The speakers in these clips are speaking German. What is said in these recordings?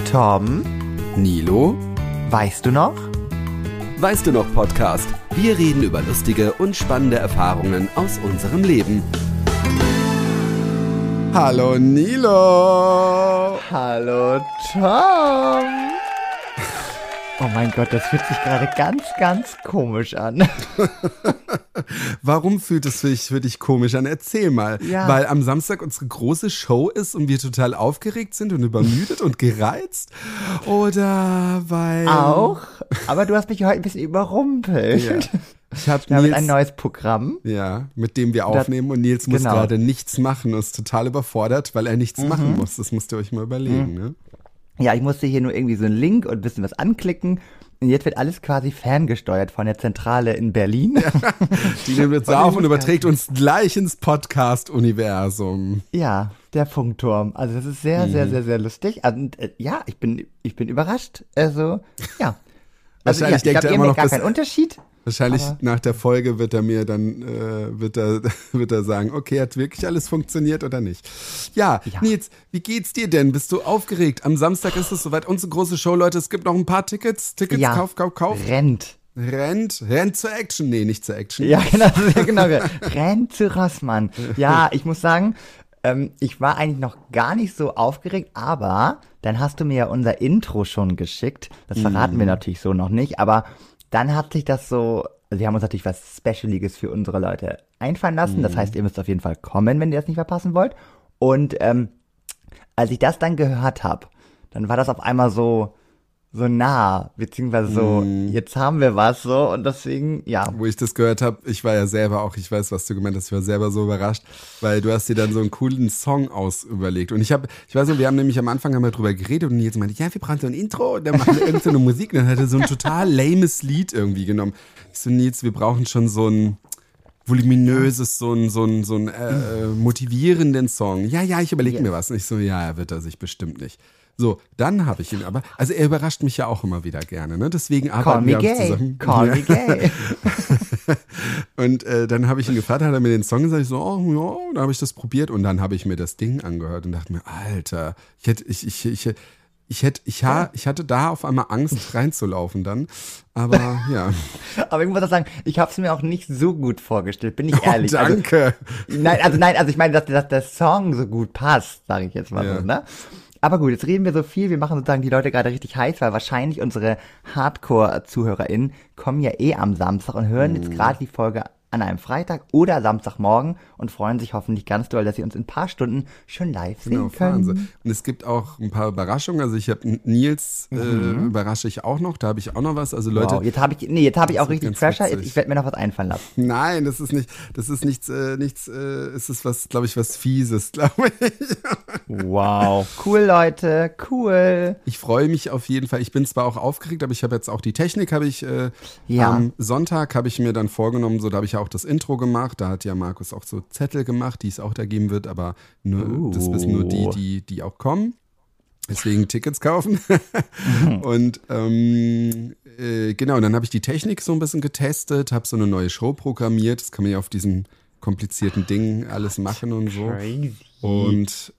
Tom, Nilo, weißt du noch? weißt du noch Podcast? Wir reden über lustige und spannende Erfahrungen aus unserem Leben. Hallo Nilo! Hallo Tom! Oh mein Gott, das fühlt sich gerade ganz, ganz komisch an. Warum fühlt es sich für dich komisch an? Erzähl mal. Ja. Weil am Samstag unsere große Show ist und wir total aufgeregt sind und übermüdet und gereizt? Oder weil... Auch, aber du hast mich heute ein bisschen überrumpelt. Ja. Ich habe Wir haben Nils, ein neues Programm. ja, mit dem wir aufnehmen und Nils muss genau. gerade nichts machen und ist total überfordert, weil er nichts machen muss. Das musst ihr euch mal überlegen, ne? Ja, ich musste hier nur irgendwie so einen Link und ein bisschen was anklicken. Und jetzt wird alles quasi ferngesteuert von der Zentrale in Berlin. Die nimmt jetzt auf und überträgt uns gleich ins Podcast-Universum. Ja, der Funkturm. Also das ist sehr, sehr, sehr, sehr lustig. Und ja, ich bin überrascht. Also, ja. Also, Wahrscheinlich ich denkt er glaube, immer noch, gar dass- keinen Unterschied. Wahrscheinlich Aber- nach der Folge wird er mir dann wird er sagen, okay, hat wirklich alles funktioniert oder nicht. Ja, Ja. Nils, wie geht's dir denn? Bist du aufgeregt? Am Samstag ist es soweit. Unsere große Show, Leute, es gibt noch ein paar Tickets. Ja. Kauf. Rennt. Rennt zur Action. Nee, nicht zur Action. Ja, genau. Rennt zu Rossmann. Ja, ich muss sagen, ich war eigentlich noch gar nicht so aufgeregt, aber dann hast du mir ja unser Intro schon geschickt. Das verraten wir natürlich so noch nicht, aber dann hat sich das so, also wir haben uns natürlich was Specialiges für unsere Leute einfallen lassen. Das heißt, ihr müsst auf jeden Fall kommen, wenn ihr das nicht verpassen wollt. Und als ich das dann gehört habe, dann war das auf einmal so nah, beziehungsweise so, jetzt haben wir was so und deswegen, ja. Wo ich das gehört habe, ich war ja selber auch, ich weiß, was du gemeint hast, ich war selber so überrascht, weil du hast dir dann so einen coolen Song ausüberlegt. Und ich weiß noch, wir haben nämlich am Anfang haben wir drüber geredet und Nils meinte, ja, wir brauchen so ein Intro und dann machen wir irgend so eine Musik. Und dann hat er so ein total lames Lied irgendwie genommen. Ich so, Nils, wir brauchen schon so ein voluminöses, so ein motivierenden Song. Ja, ich überlege mir was. Und ich so, ja, er wird er sich bestimmt nicht. So, dann habe ich ihn aber, also er überrascht mich ja auch immer wieder gerne, ne? Deswegen Call arbeiten me wir auch gay, zusammen. call me gay. Und dann habe ich ihn gefragt, hat er mir den Song gesagt, ich so, oh ja, dann habe ich das probiert und dann habe ich mir das Ding angehört und dachte mir, Alter, ich hatte da auf einmal Angst reinzulaufen dann, aber ja. Aber ich muss auch sagen, ich habe es mir auch nicht so gut vorgestellt, bin ich ehrlich. Danke. Also ich meine, dass der Song so gut passt, sage ich jetzt mal Ja. so, ne? Aber gut, jetzt reden wir so viel, wir machen sozusagen die Leute gerade richtig heiß, weil wahrscheinlich unsere Hardcore-ZuhörerInnen kommen ja am Samstag und hören jetzt gerade die Folge an einem Freitag oder Samstagmorgen und freuen sich hoffentlich ganz doll, dass sie uns in ein paar Stunden schon live sehen Genau, fahren sie. können. Und es gibt auch ein paar Überraschungen. Also ich habe Nils überrasche ich auch noch. Da habe ich auch noch was. Also Leute, Wow, jetzt habe ich auch wird richtig ganz Pressure. witzig. Ich werde mir noch was einfallen lassen. nein, das ist nichts. Es ist was, glaube ich, was Fieses, glaube ich. Wow, cool Leute, cool. Ich freue mich auf jeden Fall. Ich bin zwar auch aufgeregt, aber ich habe jetzt auch die Technik, Ja. am Sonntag habe ich mir dann vorgenommen, so da habe ich ja auch das Intro gemacht. Da hat ja Markus auch so Zettel gemacht, die es auch da geben wird, aber nur, das wissen nur die auch kommen. Deswegen Tickets kaufen. Und genau, und dann habe ich die Technik so ein bisschen getestet, habe so eine neue Show programmiert. Das kann man ja auf diesem komplizierten Ding alles machen und so. Crazy. Und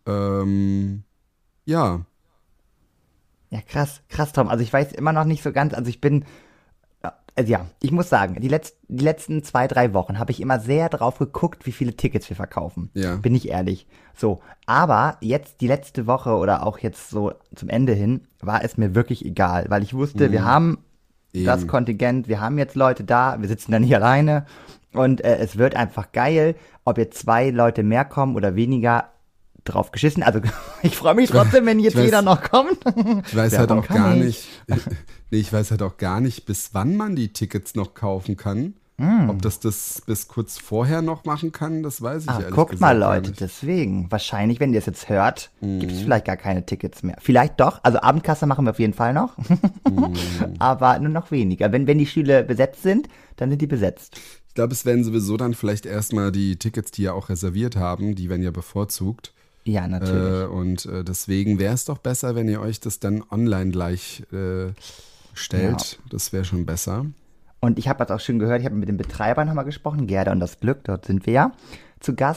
ja. Ja, krass, Tom. Also ich weiß immer noch nicht so ganz, also ich muss sagen, die letzten 2-3 Wochen habe ich immer sehr drauf geguckt, wie viele Tickets wir verkaufen. Ja. Bin ich ehrlich. So, aber jetzt die letzte Woche oder auch jetzt so zum Ende hin, war es mir wirklich egal, weil ich wusste, wir haben das Eben. Kontingent, wir haben jetzt Leute da, wir sitzen da nicht alleine und es wird einfach geil, ob jetzt 2 Leute mehr kommen oder weniger, drauf geschissen. Also ich freue mich trotzdem, wenn jetzt weiß- jeder noch kommt. Ich weiß halt Werbung auch kann gar ich. nicht, ich weiß halt auch gar nicht, bis wann man die Tickets noch kaufen kann. Ob das bis kurz vorher noch machen kann, das weiß ich ehrlich Guckt gesagt mal, gar Leute, nicht. deswegen. Wahrscheinlich, wenn ihr es jetzt hört, gibt es vielleicht gar keine Tickets mehr. Vielleicht doch, also Abendkasse machen wir auf jeden Fall noch. Aber nur noch weniger. Wenn die Stühle besetzt sind, dann sind die besetzt. Ich glaube, es werden sowieso dann vielleicht erstmal die Tickets, die ja auch reserviert haben, die werden ja bevorzugt. Ja, natürlich. Und deswegen wäre es doch besser, wenn ihr euch das dann online gleich stellt. Ja. Das wäre schon besser. Und ich habe das auch schon gehört, ich habe mit den Betreibern nochmal gesprochen, Gerda und das Glück, dort sind wir ja zu Gast.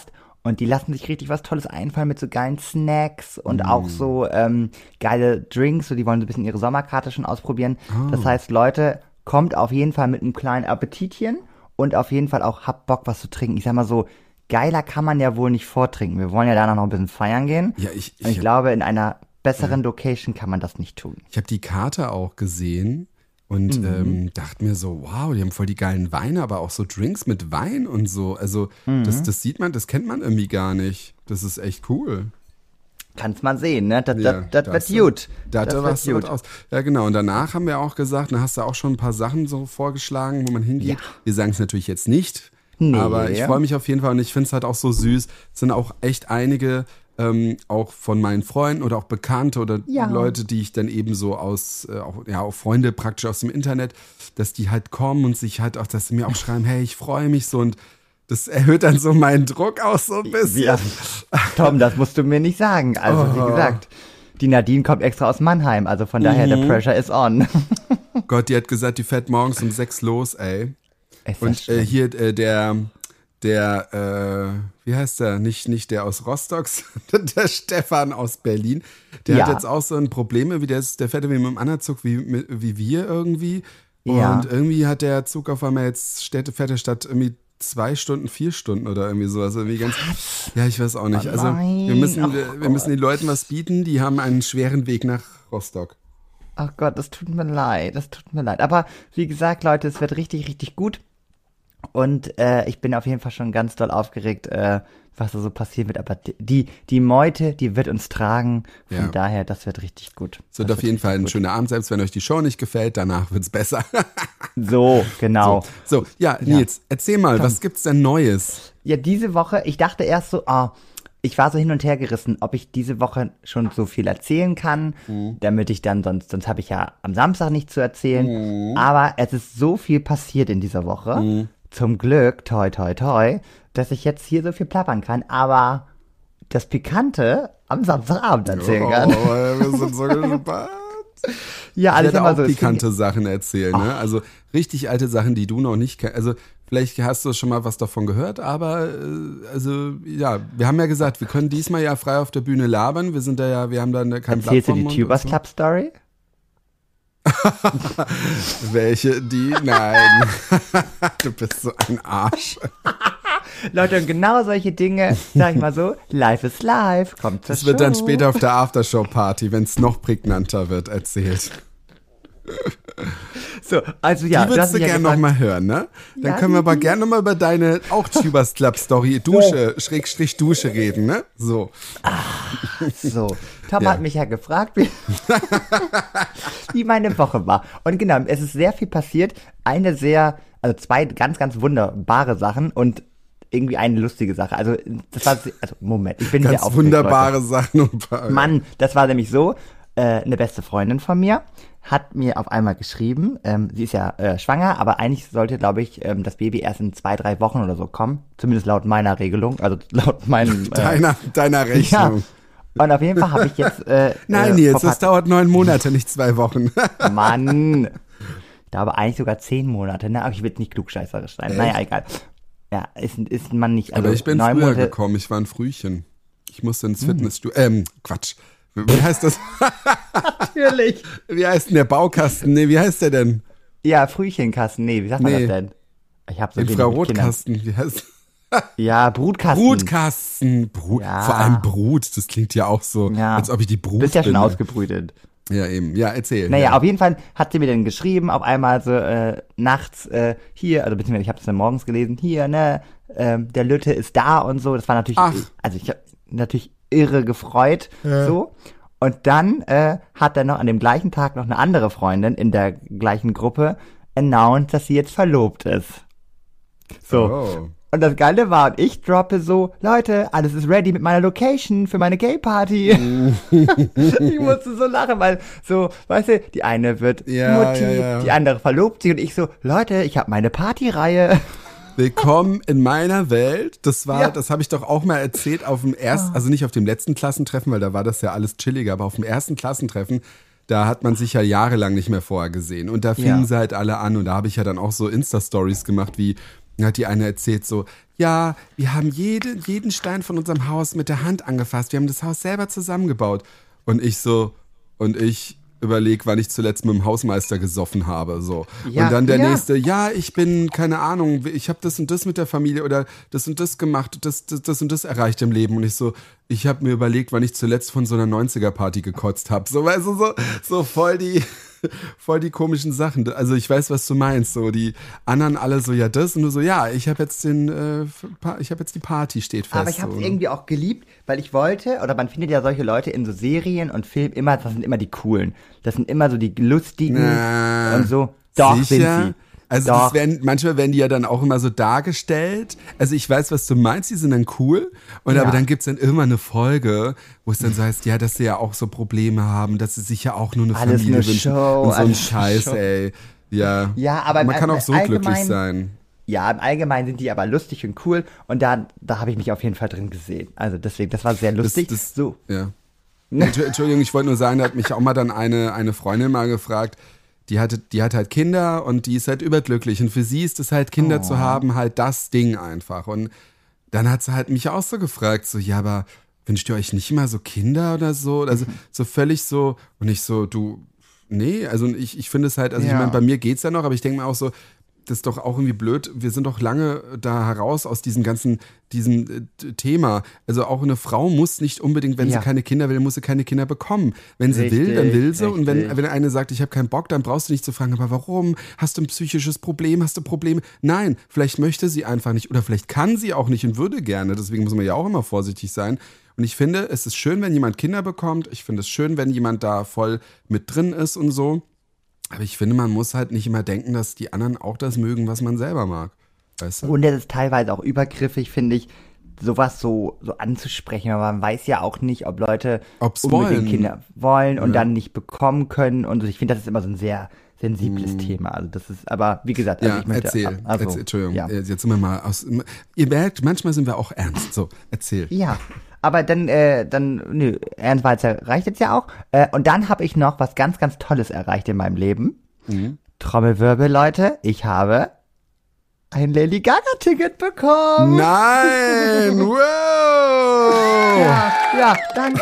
Und die lassen sich richtig was Tolles einfallen mit so geilen Snacks und auch so geile Drinks. So, die wollen so ein bisschen ihre Sommerkarte schon ausprobieren. Das heißt, Leute, kommt auf jeden Fall mit einem kleinen Appetitchen und auf jeden Fall auch habt Bock, was zu trinken. Ich sag mal so, geiler kann man ja wohl nicht vortrinken. Wir wollen ja danach noch ein bisschen feiern gehen. Ja, ich glaube, in einer besseren Location kann man das nicht tun. Ich habe die Karte auch gesehen und dachte mir so, wow, die haben voll die geilen Weine, aber auch so Drinks mit Wein und so. Also das sieht man, das kennt man irgendwie gar nicht. Das ist echt cool. Kannst man sehen, ne? Das wird gut. Das wird gut aus. Ja, genau. Und danach haben wir auch gesagt, da hast du auch schon ein paar Sachen so vorgeschlagen, wo man hingeht. Ja. Wir sagen es natürlich jetzt nicht, aber ich freue mich auf jeden Fall und ich finde es halt auch so süß. Es sind auch echt einige, auch von meinen Freunden oder auch Bekannte oder Leute, die ich dann eben so auch Freunde praktisch aus dem Internet, dass die halt kommen und sich halt auch, dass sie mir auch schreiben, hey, ich freue mich so und das erhöht dann so meinen Druck auch so ein bisschen. Ja. Tom, das musst du mir nicht sagen. Also, wie gesagt, die Nadine kommt extra aus Mannheim. Also von daher, der Pressure is on. Gott, die hat gesagt, die fährt morgens um 6 los, ey. Und hier der, wie heißt der? Nicht der aus Rostock, der Stefan aus Berlin. Der hat jetzt auch so ein Problem, wie der fährt irgendwie mit einem anderen Zug wie wir irgendwie. Und irgendwie hat der Zug auf einmal jetzt fährt der Stadt irgendwie 2 Stunden, 4 Stunden oder irgendwie sowas. Irgendwie ganz, ja, ich weiß auch nicht. Also wir müssen den Leuten was bieten, die haben einen schweren Weg nach Rostock. Ach Gott, das tut mir leid. Aber wie gesagt, Leute, es wird richtig, richtig gut. Und ich bin auf jeden Fall schon ganz doll aufgeregt, was da so passieren wird. Aber die Meute, die wird uns tragen. Von daher, das wird richtig gut. Es wird auf jeden Fall ein schöner Abend, selbst wenn euch die Show nicht gefällt. Danach wird's besser. So, genau. So, Nils, erzähl mal, was gibt's denn Neues? Ja, diese Woche, ich dachte erst so, ich war so hin und her gerissen, ob ich diese Woche schon so viel erzählen kann, damit ich dann, sonst habe ich ja am Samstag nichts zu erzählen. Aber es ist so viel passiert in dieser Woche. Zum Glück, toi, toi, toi, dass ich jetzt hier so viel plappern kann, aber das Pikante am Samstagabend erzählen kann. Oh, wir sind so gespannt. Ja, alles immer so. Pikante Sachen erzählen, ne? Also richtig alte Sachen, die du noch nicht kennst. Also vielleicht hast du schon mal was davon gehört, aber wir haben ja gesagt, wir können diesmal ja frei auf der Bühne labern. Wir haben da kein Plattform. Erzählst du die Tubers Club Story? Welche? Die? Nein. Du bist so ein Arsch. Leute, und genau solche Dinge, sag ich mal so, life is life, kommt zur Show. Das wird dann später auf der Aftershow-Party, wenn es noch prägnanter wird, erzählt. So, also ja. Die würdest du gerne nochmal hören, ne? Dann können wir aber gerne nochmal über deine auch Tubers Club Story Dusche reden, ne? So. So. Tom hat mich ja gefragt, wie meine Woche war. Und genau, es ist sehr viel passiert. Zwei ganz, ganz wunderbare Sachen und irgendwie eine lustige Sache. Also, Moment, ich bin ganz sehr aufgeregt. Wunderbare Leute. Sachen. Mann, das war nämlich so, eine beste Freundin von mir hat mir auf einmal geschrieben, sie ist ja schwanger, aber eigentlich sollte, glaube ich, das Baby erst in 2-3 Wochen oder so kommen. Zumindest laut meiner Regelung, also laut meinem... Deiner Rechnung. Ja. Und auf jeden Fall habe ich jetzt... Nein, Nils, das dauert 9 Monate, nicht 2 Wochen. Mann. Ich glaube eigentlich sogar 10 Monate, ne? Aber ich will nicht klugscheißerisch sein. Naja, egal. Ja, ist man nicht... Also aber ich bin 9 früher Monate gekommen, ich war ein Frühchen. Ich musste ins Fitnessstudio... Quatsch. Wie heißt das? Natürlich. Wie heißt denn der Baukasten? Nee, wie heißt der denn? Ja, Frühchenkasten. Nee, wie sagt man das denn? Ich hab so Infrarotkasten. Wie heißt Ja, Brutkasten. Brutkasten. Ja. Vor allem Brut. Das klingt ja auch so, als ob ich die Brut bin. Du bist ja schon ausgebrütet. Ja, eben. Ja, erzähl. Naja, auf jeden Fall hat sie mir dann geschrieben, auf einmal so nachts hier, also beziehungsweise ich habe es dann morgens gelesen, hier, ne, der Lütte ist da und so. Das war natürlich, also ich habe natürlich irre gefreut, so. Und dann hat er noch an dem gleichen Tag noch eine andere Freundin in der gleichen Gruppe announced, dass sie jetzt verlobt ist. So. Oh. Und das Geile war, und ich droppe so, Leute, alles ist ready mit meiner Location für meine Gay-Party. Ich musste so lachen, weil so, weißt du, die eine wird Mutti, die andere verlobt sich und ich so, Leute, ich habe meine Partyreihe. Willkommen in meiner Welt. Das habe ich doch auch mal erzählt auf dem also nicht auf dem letzten Klassentreffen, weil da war das ja alles chilliger, aber auf dem ersten Klassentreffen, da hat man sich ja jahrelang nicht mehr vorher gesehen. Und da fingen sie halt alle an und da habe ich ja dann auch so Insta-Stories gemacht wie, Dann hat die eine erzählt so, ja, wir haben jeden Stein von unserem Haus mit der Hand angefasst. Wir haben das Haus selber zusammengebaut. Und ich überlege, wann ich zuletzt mit dem Hausmeister gesoffen habe. So. Ja, und dann der ja. nächste, ja, ich bin, keine Ahnung, ich habe das und das mit der Familie oder das und das gemacht, das und das erreicht im Leben. Und ich habe mir überlegt, wann ich zuletzt von so einer 90er-Party gekotzt habe. So, weißt du, so voll die komischen Sachen. Also ich weiß, was du meinst. So, die anderen alle so, ja, das und du so, ja, ich habe jetzt die Party steht fest. Aber ich habe es so, ne? irgendwie auch geliebt, weil ich wollte, oder man findet ja solche Leute in so Serien und Filmen immer, das sind immer die coolen. Das sind immer so die lustigen und so. Doch, sicher? sind sie. Also Doch. manchmal werden die ja dann auch immer so dargestellt. Also ich weiß, was du meinst, die sind dann cool. Und Ja. aber dann gibt's dann immer eine Folge, wo es dann so heißt, ja, dass sie ja auch so Probleme haben, dass sie sich ja auch nur eine Alles Familie eine wünschen. Show, Und so ein alles Scheiß, eine Show. ey. Ja. Ja, aber man kann auch so glücklich allgemein- sein. Ja, im Allgemeinen sind die aber lustig und cool und da habe ich mich auf jeden Fall drin gesehen. Also deswegen, das war sehr lustig. So. Ja. Entschuldigung, ich wollte nur sagen, da hat mich auch mal dann eine Freundin mal gefragt, die hat halt Kinder und die ist halt überglücklich und für sie ist es halt, Kinder zu haben, halt das Ding einfach. Und dann hat sie halt mich auch so gefragt, so, ja, aber wünscht ihr euch nicht immer so Kinder oder so? Also so völlig so, und ich so, nee, also ich finde es halt, also ich Ja. meine, bei mir geht's ja noch, aber ich denke mir auch so, das ist doch auch irgendwie blöd. Wir sind doch lange da heraus aus diesem Thema. Also auch eine Frau muss nicht unbedingt, wenn Ja. sie keine Kinder will, muss sie keine Kinder bekommen. Wenn sie will, dann will sie. Und wenn richtig. eine sagt, ich habe keinen Bock, dann brauchst du nicht zu fragen, aber warum? Hast du ein psychisches Problem? Hast du Probleme? Nein, vielleicht möchte sie einfach nicht oder vielleicht kann sie auch nicht und würde gerne. Deswegen muss man ja auch immer vorsichtig sein. Und ich finde, es ist schön, wenn jemand Kinder bekommt. Ich finde es schön, wenn jemand da voll mit drin ist und so. Aber ich finde, man muss halt nicht immer denken, dass die anderen auch das mögen, was man selber mag. Weißt du? Und es ist teilweise auch übergriffig, finde ich, sowas so anzusprechen. Aber man weiß ja auch nicht, ob Leute Ob's unbedingt wollen. Kinder wollen und Ja. dann nicht bekommen können. Und so. Ich finde, das ist immer so ein sehr sensibles Thema. Also das ist, aber wie gesagt, also Ja, ich möchte, erzähl. Entschuldigung, Ja. jetzt sind wir mal aus. Ihr merkt, manchmal sind wir auch ernst. So, erzähl. Ja, aber dann, nö, Ernst Walzer reicht jetzt ja auch. Und dann habe ich noch was ganz, ganz Tolles erreicht in meinem Leben. Trommelwirbel, Leute, ich habe ein Lady Gaga-Ticket bekommen. Nein! Wow! Ja,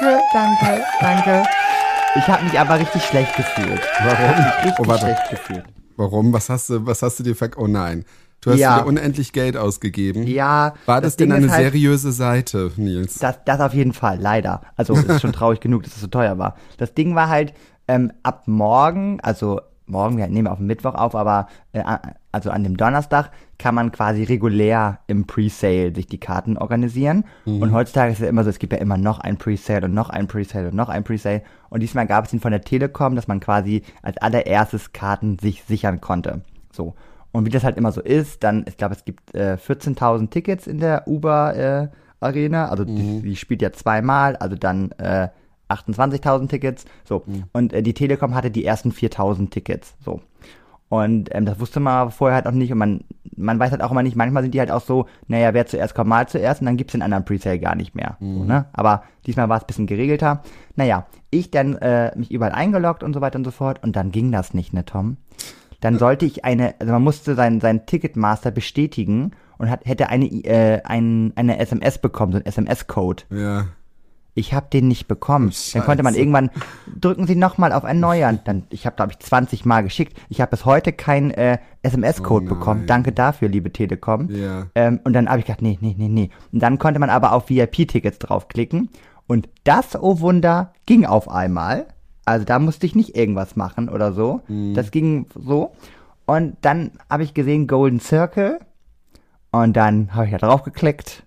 danke. Ich habe mich aber richtig schlecht gefühlt. Warum? Richtig Oh, warte. schlecht gefühlt. Warum? Was hast du dir Oh nein. Du hast Ja. wieder unendlich Geld ausgegeben. Ja. War das Ding denn eine ist halt, seriöse Seite, Nils? Das auf jeden Fall, leider. Also ist schon traurig genug, dass es so teuer war. Das Ding war halt, ab morgen, also morgen, wir nehmen auf den Mittwoch auf, aber also an dem Donnerstag kann man quasi regulär im Presale sich die Karten organisieren. Und heutzutage ist es ja immer so, es gibt ja immer noch ein Presale und noch ein Presale und noch ein Presale. Und diesmal gab es ihn von der Telekom, dass man quasi als allererstes Karten sich sichern konnte. So. Und wie das halt immer so ist, dann, ich glaube, es gibt 14.000 Tickets in der Uber Arena, also die spielt ja zweimal, also dann 28.000 Tickets, so. Und die Telekom hatte die ersten 4.000 Tickets, so. Und das wusste man vorher halt auch nicht und man weiß halt auch immer nicht, manchmal sind die halt auch so, naja, wer zuerst kommt, mal zuerst und dann gibt's den anderen Presale gar nicht mehr, so, ne? Aber diesmal war es ein bisschen geregelter. Naja, ich dann mich überall eingeloggt und so weiter und so fort und dann ging das nicht, ne, Tom? Dann sollte ich also man musste seinen Ticketmaster bestätigen und hätte eine SMS bekommen, so ein SMS-Code. Ja. Ich habe den nicht bekommen. Dann konnte man Scheiße. irgendwann, drücken Sie nochmal auf Erneuern. Ich habe, glaube ich, 20 Mal geschickt. Ich habe bis heute keinen SMS-Code Oh bekommen. nein. Danke dafür, liebe Telekom. Ja. Und dann habe ich gedacht, nee. Und dann konnte man aber auf VIP-Tickets draufklicken. Und das, oh Wunder, ging auf einmal. Also da musste ich nicht irgendwas machen oder so. Das ging so. Und dann habe ich gesehen Golden Circle. Und dann habe ich da drauf geklickt.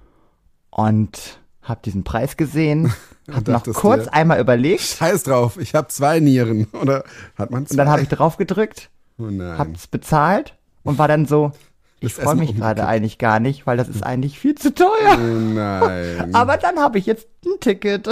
Und habe diesen Preis gesehen. Habe noch dachtest kurz dir, einmal überlegt. Scheiß drauf, ich habe 2 Nieren. Oder hat man 2? Und dann habe ich drauf gedrückt. Oh nein. Hab's bezahlt. Und war dann so, ich Das freue Essen mich gerade umgekippt. eigentlich gar nicht, weil das ist eigentlich viel zu teuer. Oh nein. Aber dann habe ich jetzt ein Ticket.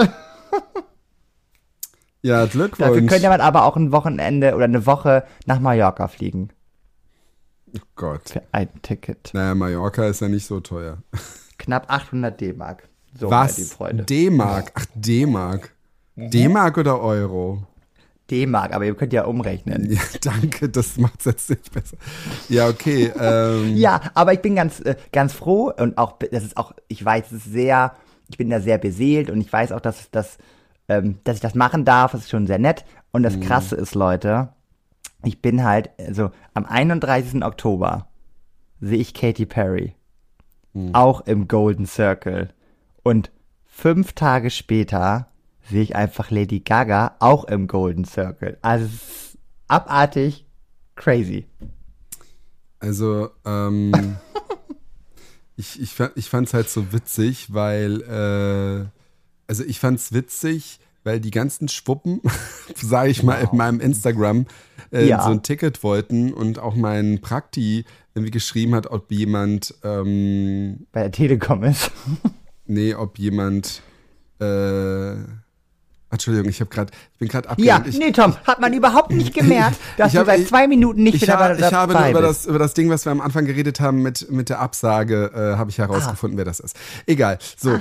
Ja, Dafür Glückwunsch. könnte man aber auch ein Wochenende oder eine Woche nach Mallorca fliegen. Oh Gott. Für ein Ticket. Naja, Mallorca ist ja nicht so teuer. Knapp 800 D-Mark. So, meine lieben Was? Freunde. D-Mark? Ach, D-Mark. D-Mark oder Euro? D-Mark, aber ihr könnt ja umrechnen. Ja, danke, das macht es jetzt nicht besser. Ja, okay. Ja, aber ich bin ganz froh und auch, das ist auch, ich weiß, ich bin da sehr beseelt und ich weiß auch, dass ich das machen darf, das ist schon sehr nett. Und das Krasse ist, Leute, ich bin halt, also am 31. Oktober sehe ich Katy Perry. Auch im Golden Circle. Und 5 Tage später sehe ich einfach Lady Gaga auch im Golden Circle. Also es ist abartig crazy. Also, ich fand's halt so witzig, weil, ich fand's witzig, weil die ganzen Schwuppen, sage ich mal, in meinem Instagram so ein Ticket wollten und auch mein Prakti irgendwie geschrieben hat, ob jemand bei der Telekom ist. Nee, ob jemand Entschuldigung, ich bin gerade abgelenkt. Ja, nee, Tom, hat man überhaupt nicht gemerkt, dass du seit 2 Minuten nicht wieder dabei bist. Ich habe über das Ding, was wir am Anfang geredet haben mit der Absage, habe ich herausgefunden, wer das ist. Egal. So,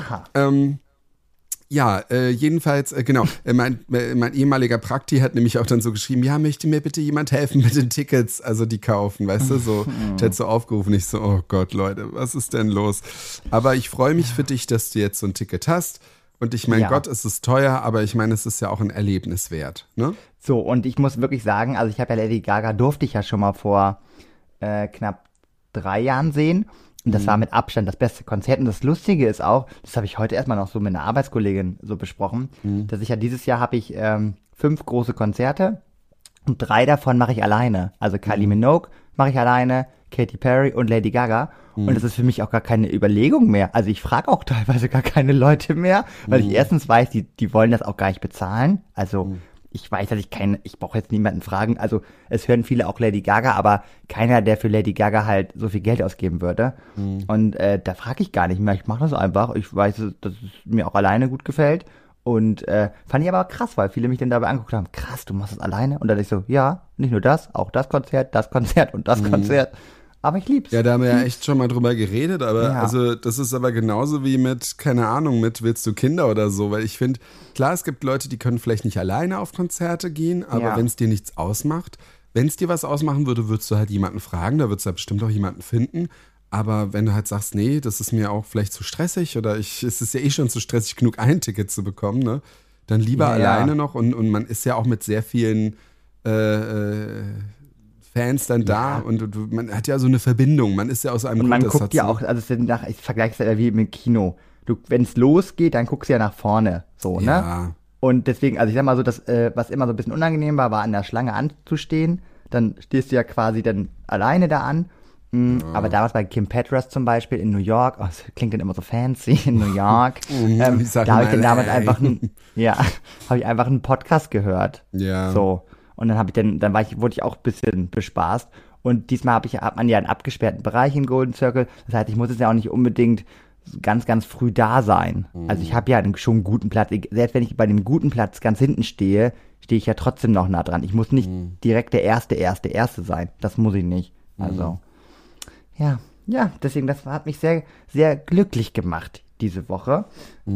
jedenfalls, genau, mein ehemaliger Prakti hat nämlich auch dann so geschrieben, ja, möchte mir bitte jemand helfen mit den Tickets, also die kaufen, weißt du, so, der hat so aufgerufen, ich so, oh Gott, Leute, was ist denn los? Aber ich freue mich für dich, dass du jetzt so ein Ticket hast und ich meine, Gott, es ist teuer, aber ich meine, es ist ja auch ein Erlebnis wert, ne? So, und ich muss wirklich sagen, also ich habe ja Lady Gaga, durfte ich ja schon mal vor knapp 3 Jahren sehen. Und das war mit Abstand das beste Konzert. Und das Lustige ist auch, das habe ich heute erstmal noch so mit einer Arbeitskollegin so besprochen, dass ich ja dieses Jahr habe ich 5 große Konzerte und 3 davon mache ich alleine. Also Kylie Minogue mache ich alleine, Katy Perry und Lady Gaga. Und das ist für mich auch gar keine Überlegung mehr. Also ich frage auch teilweise gar keine Leute mehr, weil ich erstens weiß, die wollen das auch gar nicht bezahlen. Also ich weiß, dass ich brauche jetzt niemanden fragen. Also es hören viele auch Lady Gaga, aber keiner, der für Lady Gaga halt so viel Geld ausgeben würde. Und da frage ich gar nicht mehr. Ich mache das einfach. Ich weiß, dass es mir auch alleine gut gefällt. Und fand ich aber krass, weil viele mich dann dabei angeguckt haben, krass, du machst das alleine? Und dann ich so, ja, nicht nur das, auch das Konzert und das Konzert. Aber ich lieb's. Ja, da haben wir ja echt schon mal drüber geredet, aber also das ist aber genauso wie mit, keine Ahnung, mit willst du Kinder oder so, weil ich finde, klar, es gibt Leute, die können vielleicht nicht alleine auf Konzerte gehen, aber wenn es dir nichts ausmacht, wenn es dir was ausmachen würde, würdest du halt jemanden fragen, da würdest du halt bestimmt auch jemanden finden, aber wenn du halt sagst, nee, das ist mir auch vielleicht zu stressig oder es ist ja eh schon zu stressig genug, ein Ticket zu bekommen, ne, dann lieber alleine noch und man ist ja auch mit sehr vielen Fans dann da und man hat ja so eine Verbindung, man ist ja aus einem und man guckt ja auch, also ich vergleiche es ja wie mit Kino. Wenn es losgeht, dann guckst du ja nach vorne, so, ne? Und deswegen, also ich sag mal so, das, was immer so ein bisschen unangenehm war an der Schlange anzustehen, dann stehst du ja quasi dann alleine da an. Aber damals bei Kim Petras zum Beispiel in New York, das klingt dann immer so fancy, in New York, da habe ich dann damals einfach einen Podcast gehört. Ja. So. Und dann wurde ich auch ein bisschen bespaßt. Und diesmal hat man ja einen abgesperrten Bereich im Golden Circle. Das heißt, ich muss jetzt ja auch nicht unbedingt ganz, ganz früh da sein. Also ich habe ja schon einen guten Platz. Selbst wenn ich bei dem guten Platz ganz hinten stehe ich ja trotzdem noch nah dran. Ich muss nicht direkt der Erste sein. Das muss ich nicht. Also, ja, deswegen, das hat mich sehr, sehr glücklich gemacht diese Woche.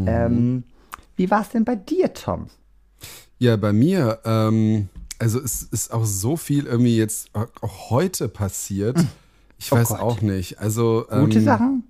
Wie war es denn bei dir, Tom? Ja, bei mir, also es ist auch so viel irgendwie jetzt auch heute passiert. Ich weiß auch nicht. Also gute Sachen?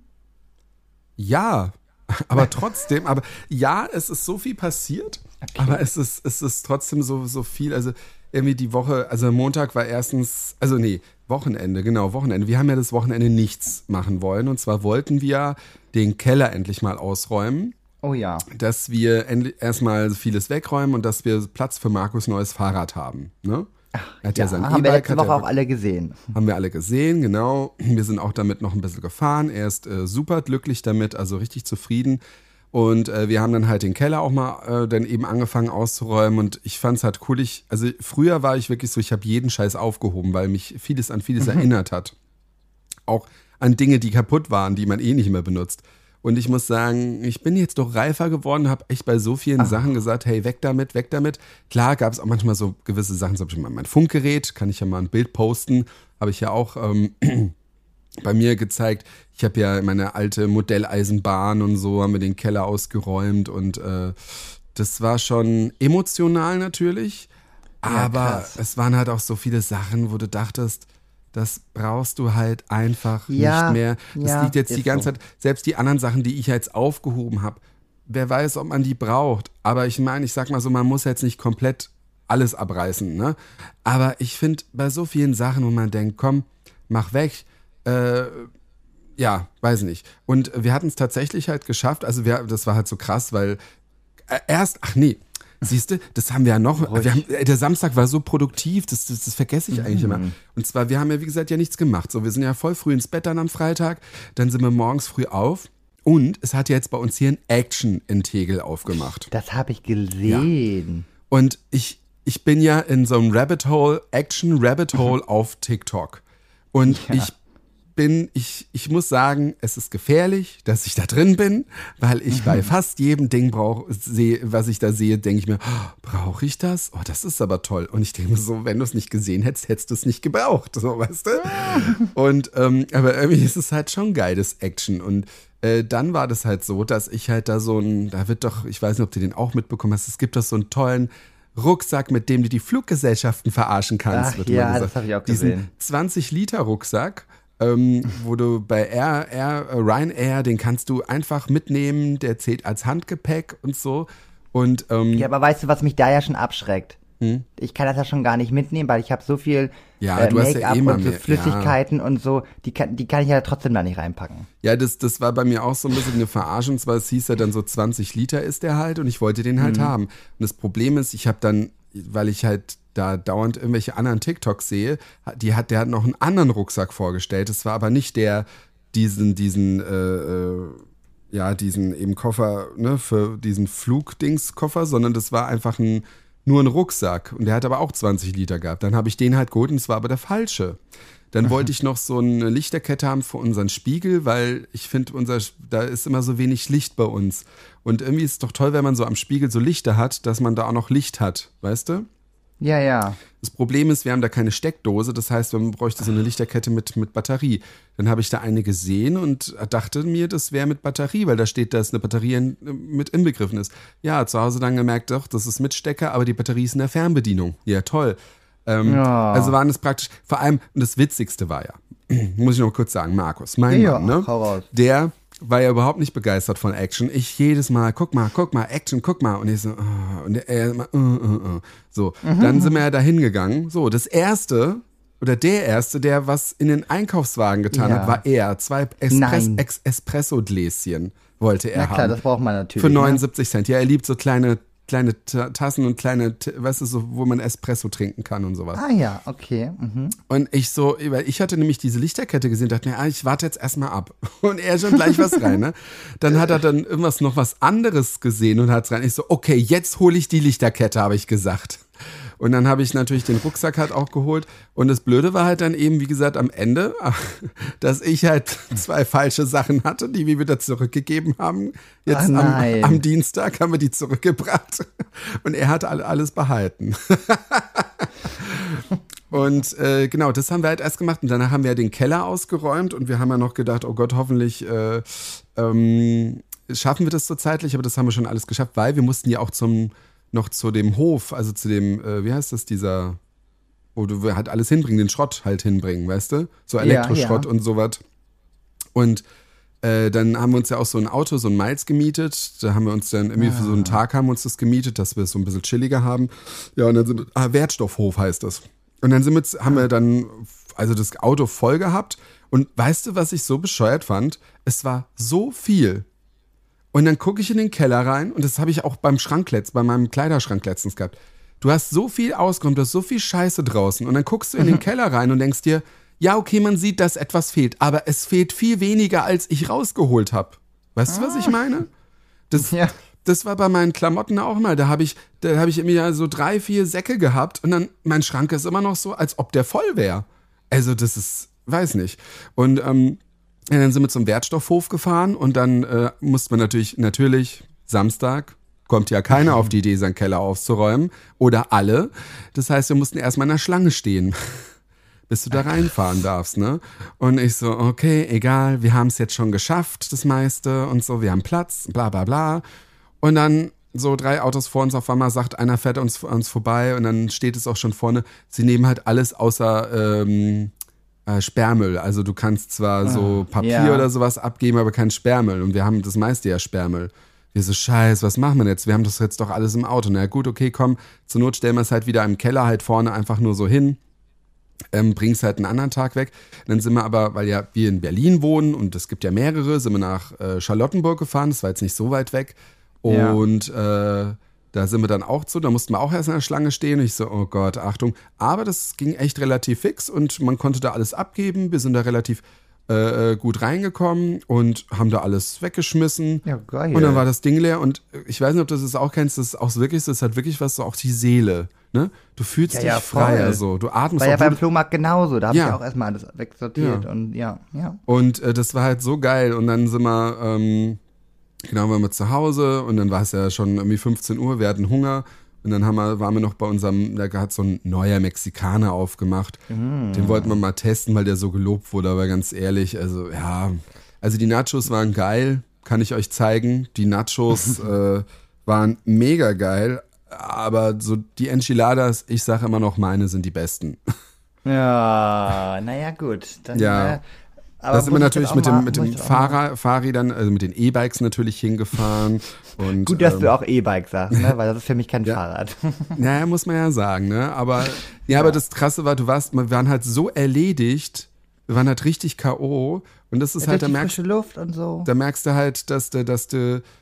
Ja, aber trotzdem, es ist so viel passiert, aber es ist trotzdem so viel. Also irgendwie die Woche, also Montag war Wochenende. Wir haben ja das Wochenende nichts machen wollen. Und zwar wollten wir den Keller endlich mal ausräumen. Oh ja. Dass wir erstmal vieles wegräumen und dass wir Platz für Markus' neues Fahrrad haben. Ne? Haben wir letzte Woche auch alle gesehen. Haben wir alle gesehen, genau. Wir sind auch damit noch ein bisschen gefahren. Er ist super glücklich damit, also richtig zufrieden. Und wir haben dann halt den Keller auch mal dann eben angefangen auszuräumen. Und ich fand es halt cool. Früher war ich wirklich so, ich habe jeden Scheiß aufgehoben, weil mich vieles an vieles erinnert hat. Auch an Dinge, die kaputt waren, die man eh nicht mehr benutzt. Und ich muss sagen, ich bin jetzt doch reifer geworden, habe echt bei so vielen Sachen gesagt, hey, weg damit. Klar gab es auch manchmal so gewisse Sachen, zum Beispiel mein Funkgerät, kann ich ja mal ein Bild posten, habe ich ja auch bei mir gezeigt. Ich habe ja meine alte Modelleisenbahn und so, haben wir den Keller ausgeräumt und das war schon emotional natürlich. Aber es waren halt auch so viele Sachen, wo du dachtest, das brauchst du halt einfach nicht mehr. Das liegt jetzt die ganze Zeit, selbst die anderen Sachen, die ich jetzt aufgehoben habe, wer weiß, ob man die braucht. Aber ich meine, ich sag mal so, man muss jetzt nicht komplett alles abreißen, ne? Aber ich finde, bei so vielen Sachen, wo man denkt, komm, mach weg, weiß nicht. Und wir hatten es tatsächlich halt geschafft, also das war halt so krass, weil siehst du, das haben wir ja noch, der Samstag war so produktiv, das vergesse ich eigentlich immer. Und zwar, wir haben ja wie gesagt ja nichts gemacht, so wir sind ja voll früh ins Bett dann am Freitag, dann sind wir morgens früh auf und es hat ja jetzt bei uns hier ein Action in Tegel aufgemacht. Das habe ich gesehen. Ja. Und ich bin ja in so einem Action Rabbit Hole auf TikTok und ich muss sagen, es ist gefährlich, dass ich da drin bin, weil ich bei fast jedem Ding was ich da sehe, denke ich mir, brauche ich das? Oh, das ist aber toll. Und ich denke mir so, wenn du es nicht gesehen hättest, hättest du es nicht gebraucht, so, weißt du? Und, aber irgendwie ist es halt schon geiles Action. Und dann war das halt so, dass ich halt da ich weiß nicht, ob du den auch mitbekommen hast, es gibt doch so einen tollen Rucksack, mit dem du die Fluggesellschaften verarschen kannst. Ach ja, das habe ich auch gesehen. Diesen 20-Liter-Rucksack, wo du bei Ryanair, den kannst du einfach mitnehmen, der zählt als Handgepäck und so. Und, ja, aber weißt du, was mich da ja schon abschreckt? Ich kann das ja schon gar nicht mitnehmen, weil ich habe so viel Make-up und so Flüssigkeiten und so, die kann ich ja trotzdem da nicht reinpacken. Ja, das war bei mir auch so ein bisschen eine Verarschung, und zwar es hieß ja dann so 20 Liter ist der halt und ich wollte den halt haben. Und das Problem ist, ich habe dann, weil ich halt da dauernd irgendwelche anderen TikToks sehe, der hat noch einen anderen Rucksack vorgestellt. Das war aber nicht diesen eben Koffer, ne, für diesen Flugdingskoffer, sondern das war einfach nur ein Rucksack. Und der hat aber auch 20 Liter gehabt. Dann habe ich den halt geholt und es war aber der falsche. Dann wollte ich noch so eine Lichterkette haben für unseren Spiegel, weil ich finde, da ist immer so wenig Licht bei uns. Und irgendwie ist es doch toll, wenn man so am Spiegel so Lichter hat, dass man da auch noch Licht hat, weißt du? Ja, ja. Das Problem ist, wir haben da keine Steckdose, das heißt, man bräuchte so eine Lichterkette mit Batterie. Dann habe ich da eine gesehen und dachte mir, das wäre mit Batterie, weil da steht, dass eine Batterie mit inbegriffen ist. Ja, zu Hause dann gemerkt, doch, das ist mit Stecker, aber die Batterie ist in der Fernbedienung. Ja, toll. Also waren es praktisch, vor allem, und das Witzigste war ja, muss ich noch kurz sagen, Markus, mein Mann, ne? Der war ja überhaupt nicht begeistert von Action. Ich jedes Mal, guck mal, Action, guck mal. Und ich so, und er immer, So, dann sind wir ja da hingegangen. So, der Erste, der was in den Einkaufswagen getan hat, war er. 2 Espresso-Gläschen wollte er haben. Na klar, das braucht man natürlich. Für 79 Cent. Ja, er liebt so kleine Tassen und kleine, weißt du, so, wo man Espresso trinken kann und sowas. Ah ja, okay. Und weil ich hatte nämlich diese Lichterkette gesehen, dachte mir, ich warte jetzt erstmal ab. Und er schon gleich was rein, ne? Dann hat er dann noch was anderes gesehen und hat's rein. Ich so, okay, jetzt hole ich die Lichterkette, habe ich gesagt. Und dann habe ich natürlich den Rucksack halt auch geholt. Und das Blöde war halt dann eben, wie gesagt, am Ende, dass ich halt 2 falsche Sachen hatte, die wir wieder zurückgegeben haben. Jetzt am Dienstag haben wir die zurückgebracht. Und er hat alles behalten. Und genau, das haben wir halt erst gemacht. Und danach haben wir den Keller ausgeräumt. Und wir haben ja noch gedacht, oh Gott, hoffentlich schaffen wir das so zeitlich. Aber das haben wir schon alles geschafft, weil wir mussten ja auch noch zu dem Hof, also zu dem, wie heißt das, wo du halt alles hinbringen, den Schrott halt hinbringen, weißt du? So Elektroschrott und sowas. Und dann haben wir uns ja auch so ein Auto, so ein Miles gemietet. Da haben wir uns dann irgendwie für so einen Tag haben wir uns das gemietet, dass wir es so ein bisschen chilliger haben. Ja, und dann sind wir, Wertstoffhof heißt das. Und dann haben wir dann, also das Auto voll gehabt. Und weißt du, was ich so bescheuert fand? Es war so viel. Und dann gucke ich in den Keller rein und das habe ich auch bei meinem Kleiderschrank letztens gehabt. Du hast so viel ausgeräumt, du hast so viel Scheiße draußen und dann guckst du in den Keller rein und denkst dir, ja, okay, man sieht, dass etwas fehlt, aber es fehlt viel weniger, als ich rausgeholt habe. Weißt du, was ich meine? Das war bei meinen Klamotten auch mal. Da habe ich irgendwie so 3, 4 Säcke gehabt und dann, mein Schrank ist immer noch so, als ob der voll wäre. Also das ist, weiß nicht. Und dann sind wir zum Wertstoffhof gefahren und dann musste man natürlich, Samstag, kommt ja keiner auf die Idee, seinen Keller aufzuräumen. Oder alle. Das heißt, wir mussten erstmal in der Schlange stehen, bis du da reinfahren darfst, ne? Und ich so, okay, egal, wir haben es jetzt schon geschafft, das meiste und so, wir haben Platz, bla bla bla. Und dann so 3 Autos vor uns, auf einmal sagt einer, fährt uns vorbei und dann steht es auch schon vorne, sie nehmen halt alles außer Sperrmüll. Also du kannst zwar so Papier oder sowas abgeben, aber kein Sperrmüll. Und wir haben das meiste ja Sperrmüll. Wir so, scheiße, was machen wir jetzt? Wir haben das jetzt doch alles im Auto. Na gut, okay, komm, zur Not stellen wir es halt wieder im Keller halt vorne einfach nur so hin. Bringen es halt einen anderen Tag weg. Dann sind wir aber, weil ja wir in Berlin wohnen und es gibt ja mehrere, sind wir nach Charlottenburg gefahren. Das war jetzt nicht so weit weg. Und da sind wir dann auch zu, da mussten wir auch erst in der Schlange stehen. Und ich so, oh Gott, Achtung. Aber das ging echt relativ fix und man konnte da alles abgeben. Wir sind da relativ gut reingekommen und haben da alles weggeschmissen. Ja, geil. Und dann war das Ding leer und ich weiß nicht, ob du das auch kennst, das ist auch wirklich, das hat wirklich was, so auch die Seele. Ne? Du fühlst dich freier so, du atmest. War ja beim Flohmarkt genauso, da habe ich auch erstmal alles wegsortiert und ja. Und das war halt so geil und dann sind wir, waren wir zu Hause und dann war es ja schon irgendwie 15 Uhr, wir hatten Hunger und dann waren wir noch bei unserem, da hat so ein neuer Mexikaner aufgemacht, den wollten wir mal testen, weil der so gelobt wurde, aber ganz ehrlich, also die Nachos waren geil, kann ich euch zeigen, die Nachos waren mega geil, aber so die Enchiladas, ich sage immer noch, meine sind die besten. Ja, naja gut, dann aber da sind wir natürlich mit dem Fahrrädern, also mit den E-Bikes natürlich hingefahren. Und, gut, dass du auch E-Bike sagst, ne? Weil das ist für mich kein Fahrrad. Naja, muss man ja sagen, ne? Aber aber das Krasse war, wir waren halt so erledigt, wir waren halt richtig K.O. Und das ist halt, da merkst frische Luft und so. Da merkst du halt, dass das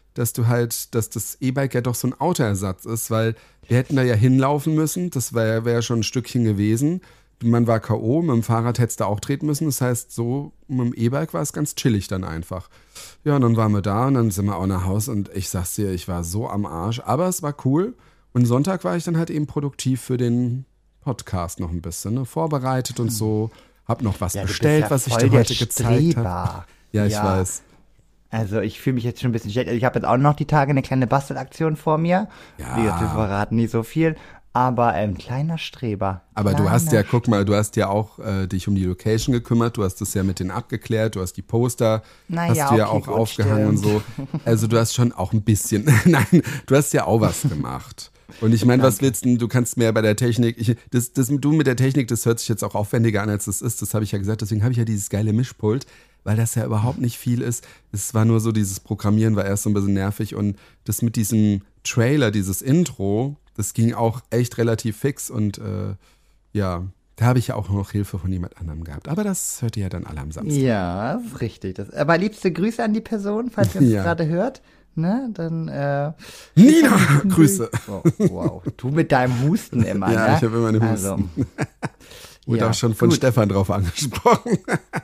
E-Bike ja doch so ein Autoersatz ist, weil wir hätten da ja hinlaufen müssen, das wäre ja schon ein Stückchen gewesen. Man war K.O., mit dem Fahrrad hättest du auch treten müssen. Das heißt, so mit dem E-Bike war es ganz chillig dann einfach. Ja, und dann waren wir da und dann sind wir auch nach Hause und ich sag's dir, ich war so am Arsch. Aber es war cool. Und Sonntag war ich dann halt eben produktiv für den Podcast noch ein bisschen, ne? Vorbereitet und so. Hab noch was bestellt, was ich dir heute gezeigt habe. Ja, ich weiß. Also ich fühle mich jetzt schon ein bisschen schlecht. Also ich habe jetzt auch noch die Tage eine kleine Bastelaktion vor mir. Ja. Wir verraten nie so viel. Aber ein kleiner Streber. Aber du hast ja, guck mal, du hast ja auch dich um die Location gekümmert, du hast das ja mit denen abgeklärt, du hast die Poster, hast du ja auch aufgehangen und so. Also du hast schon auch ein bisschen, nein, du hast ja auch was gemacht. Und ich meine, was willst du kannst mehr bei der Technik, du mit der Technik, das hört sich jetzt auch aufwendiger an, als das ist, das habe ich ja gesagt, deswegen habe ich ja dieses geile Mischpult, weil das ja überhaupt nicht viel ist. Es war nur so, dieses Programmieren war erst so ein bisschen nervig und das mit diesem Trailer, dieses Intro, das ging auch echt relativ fix und da habe ich ja auch noch Hilfe von jemand anderem gehabt. Aber das hört ihr ja dann alle am Samstag. Ja, das ist richtig. Aber liebste Grüße an die Person, falls ihr es gerade hört. Ne, dann Nina, Grüße. Wow, du mit deinem Husten immer. Ja, ne? ich habe immer eine Husten. Wurde auch schon von Stefan drauf angesprochen.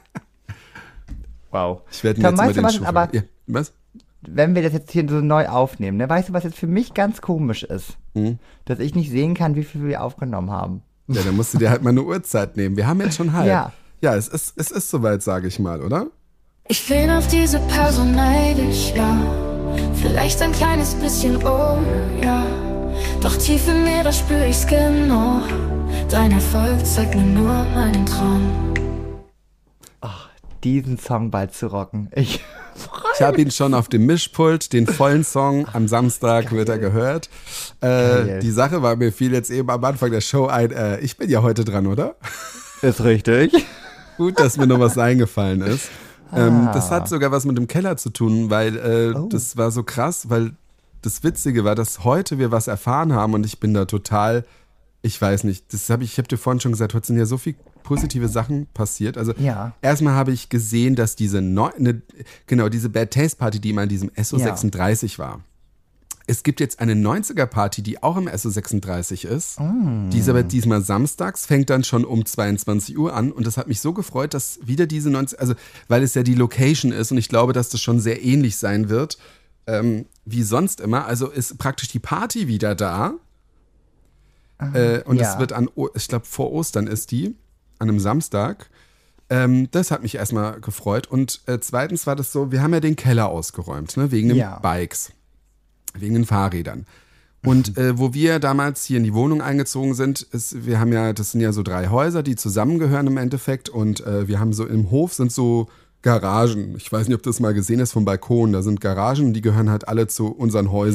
Wow. Ich werde jetzt mal den Schuh. Aber was? Wenn wir das jetzt hier so neu aufnehmen, ne, weißt du, was jetzt für mich ganz komisch ist? Dass ich nicht sehen kann, wie viel wir aufgenommen haben. Ja, dann musst du dir halt mal eine Uhrzeit nehmen. Wir haben jetzt schon halb. Ja, es ist soweit, sage ich mal, oder? Ich bin auf diese Person neidisch, ja. Vielleicht ein kleines bisschen, oh, ja. Doch tief in mir, da spür ich's genau. Dein Erfolg zeigt mir nur meinen Traum. Ach, diesen Song bald zu rocken. Ich habe ihn schon auf dem Mischpult, den vollen Song. Am Samstag wird er gehört. Die Sache war, mir fiel jetzt eben am Anfang der Show ein, ich bin ja heute dran, oder? Ist richtig. Gut, dass mir noch was eingefallen ist. Das hat sogar was mit dem Keller zu tun, weil das war so krass, weil das Witzige war, dass heute wir was erfahren haben und ich bin da total, ich weiß nicht, ich habe dir vorhin schon gesagt, heute sind ja so viele positive Sachen passiert. Also erstmal habe ich gesehen, dass diese Bad Taste Party, die immer in diesem SO36 war. Es gibt jetzt eine 90er-Party, die auch im SO36 ist. Die ist aber diesmal samstags, fängt dann schon um 22 Uhr an. Und das hat mich so gefreut, dass wieder diese 90, also weil es ja die Location ist und ich glaube, dass das schon sehr ähnlich sein wird, wie sonst immer. Also ist praktisch die Party wieder da. Und es wird ich glaube, vor Ostern ist die, an einem Samstag. Das hat mich erstmal gefreut. Und zweitens war das so, wir haben ja den Keller ausgeräumt, ne, wegen den Bikes. Wegen den Fahrrädern. Und wo wir damals hier in die Wohnung eingezogen sind, das sind ja so 3 Häuser, die zusammengehören im Endeffekt. Und wir haben so im Hof sind so Garagen. Ich weiß nicht, ob du das mal gesehen hast vom Balkon. Da sind Garagen, die gehören halt alle zu unseren Häusern.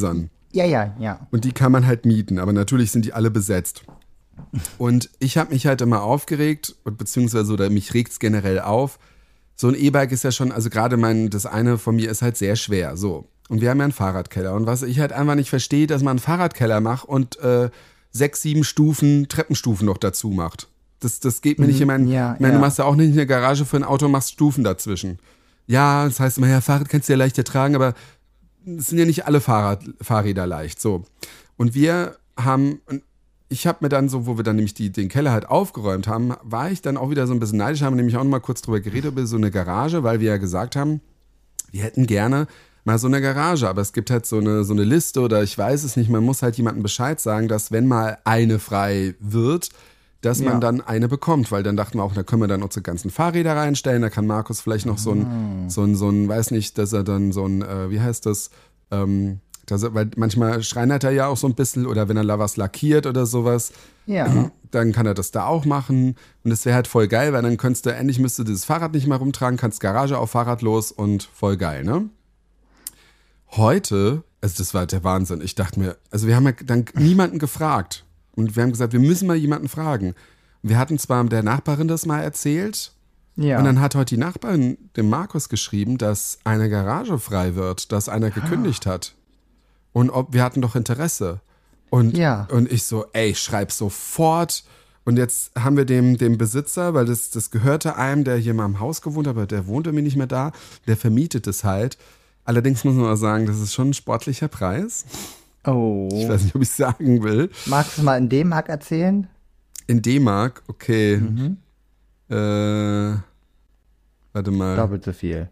Ja. Und die kann man halt mieten, aber natürlich sind die alle besetzt. Und ich habe mich halt immer aufgeregt, beziehungsweise oder mich regt's generell auf. So ein E-Bike ist ja schon, also gerade das eine von mir ist halt sehr schwer, so. Und wir haben ja einen Fahrradkeller. Und was ich halt einfach nicht verstehe, dass man einen Fahrradkeller macht und 6, 7 Treppenstufen noch dazu macht. Das geht mir nicht in du machst ja auch nicht eine Garage für ein Auto, machst Stufen dazwischen. Ja, das heißt immer, ja, Fahrrad kannst du ja leichter tragen, aber es sind ja nicht alle Fahrräder leicht, so. Und ich habe mir dann so, wo wir dann nämlich den Keller halt aufgeräumt haben, war ich dann auch wieder so ein bisschen neidisch, haben nämlich auch noch mal kurz drüber geredet, über so eine Garage, weil wir ja gesagt haben, wir hätten gerne mal so eine Garage, aber es gibt halt so eine Liste oder ich weiß es nicht, man muss halt jemandem Bescheid sagen, dass wenn mal eine frei wird, dass man dann eine bekommt, weil dann dachten wir auch, da können wir dann unsere ganzen Fahrräder reinstellen, da kann Markus vielleicht noch so ein, weiß nicht, dass er dann so ein, wie heißt das, weil manchmal schreinert er ja auch so ein bisschen oder wenn er da was lackiert oder sowas, dann kann er das da auch machen und das wäre halt voll geil, weil dann müsste dieses Fahrrad nicht mehr rumtragen, kannst Garage auf Fahrrad los und voll geil, ne? Heute, also das war der Wahnsinn, ich dachte mir, also wir haben ja dann niemanden gefragt. Und wir haben gesagt, wir müssen mal jemanden fragen. Wir hatten zwar der Nachbarin das mal erzählt. Ja. Und dann hat heute die Nachbarin dem Markus geschrieben, dass eine Garage frei wird, dass einer gekündigt hat. Und wir hatten doch Interesse. Und ich so, schreib sofort. Und jetzt haben wir dem Besitzer, weil das gehörte einem, der hier mal im Haus gewohnt hat, aber der wohnte mir nicht mehr da, der vermietet es halt. Allerdings muss man mal sagen, das ist schon ein sportlicher Preis. Oh. Ich weiß nicht, ob ich es sagen will. Magst du es mal in D-Mark erzählen? In D-Mark? Okay. Warte mal. Doppelt so viel.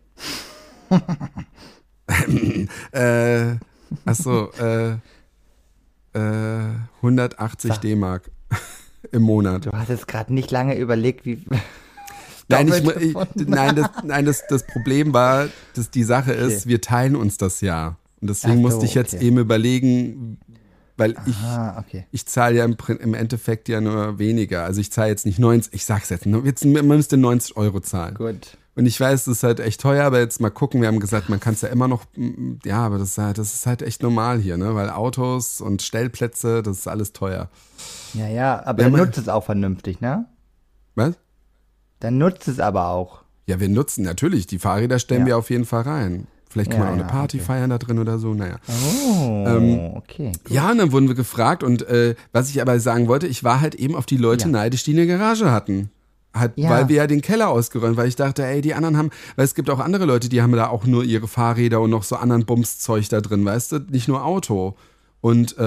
Achso, 180 Sag. D-Mark im Monat. Du hast jetzt gerade nicht lange überlegt, wie... Nein, das Problem war, dass die Sache ist, wir teilen uns das ja. Und deswegen musste ich jetzt eben überlegen, weil ich zahle ja im Endeffekt ja nur weniger. Also ich zahle jetzt nicht 90, ich sag's jetzt, man müsste 90 € zahlen. Gut. Und ich weiß, das ist halt echt teuer, aber jetzt mal gucken, wir haben gesagt, man kann es ja immer noch, ja, aber das ist halt echt normal hier, ne? Weil Autos und Stellplätze, das ist alles teuer. Ja, aber dann nutzt es auch vernünftig, ne? Was? Dann nutzt es aber auch. Ja, wir nutzen natürlich, die Fahrräder stellen wir auf jeden Fall rein. Vielleicht kann man auch eine Party feiern da drin oder so, naja. Oh, okay. Gut. Ja, und dann wurden wir gefragt und was ich aber sagen wollte, ich war halt eben auf die Leute neidisch, die eine Garage hatten. Weil wir ja den Keller ausgeräumt, weil ich dachte, die anderen haben, weil es gibt auch andere Leute, die haben da auch nur ihre Fahrräder und noch so anderen Bumszeug da drin, weißt du, nicht nur Auto. Und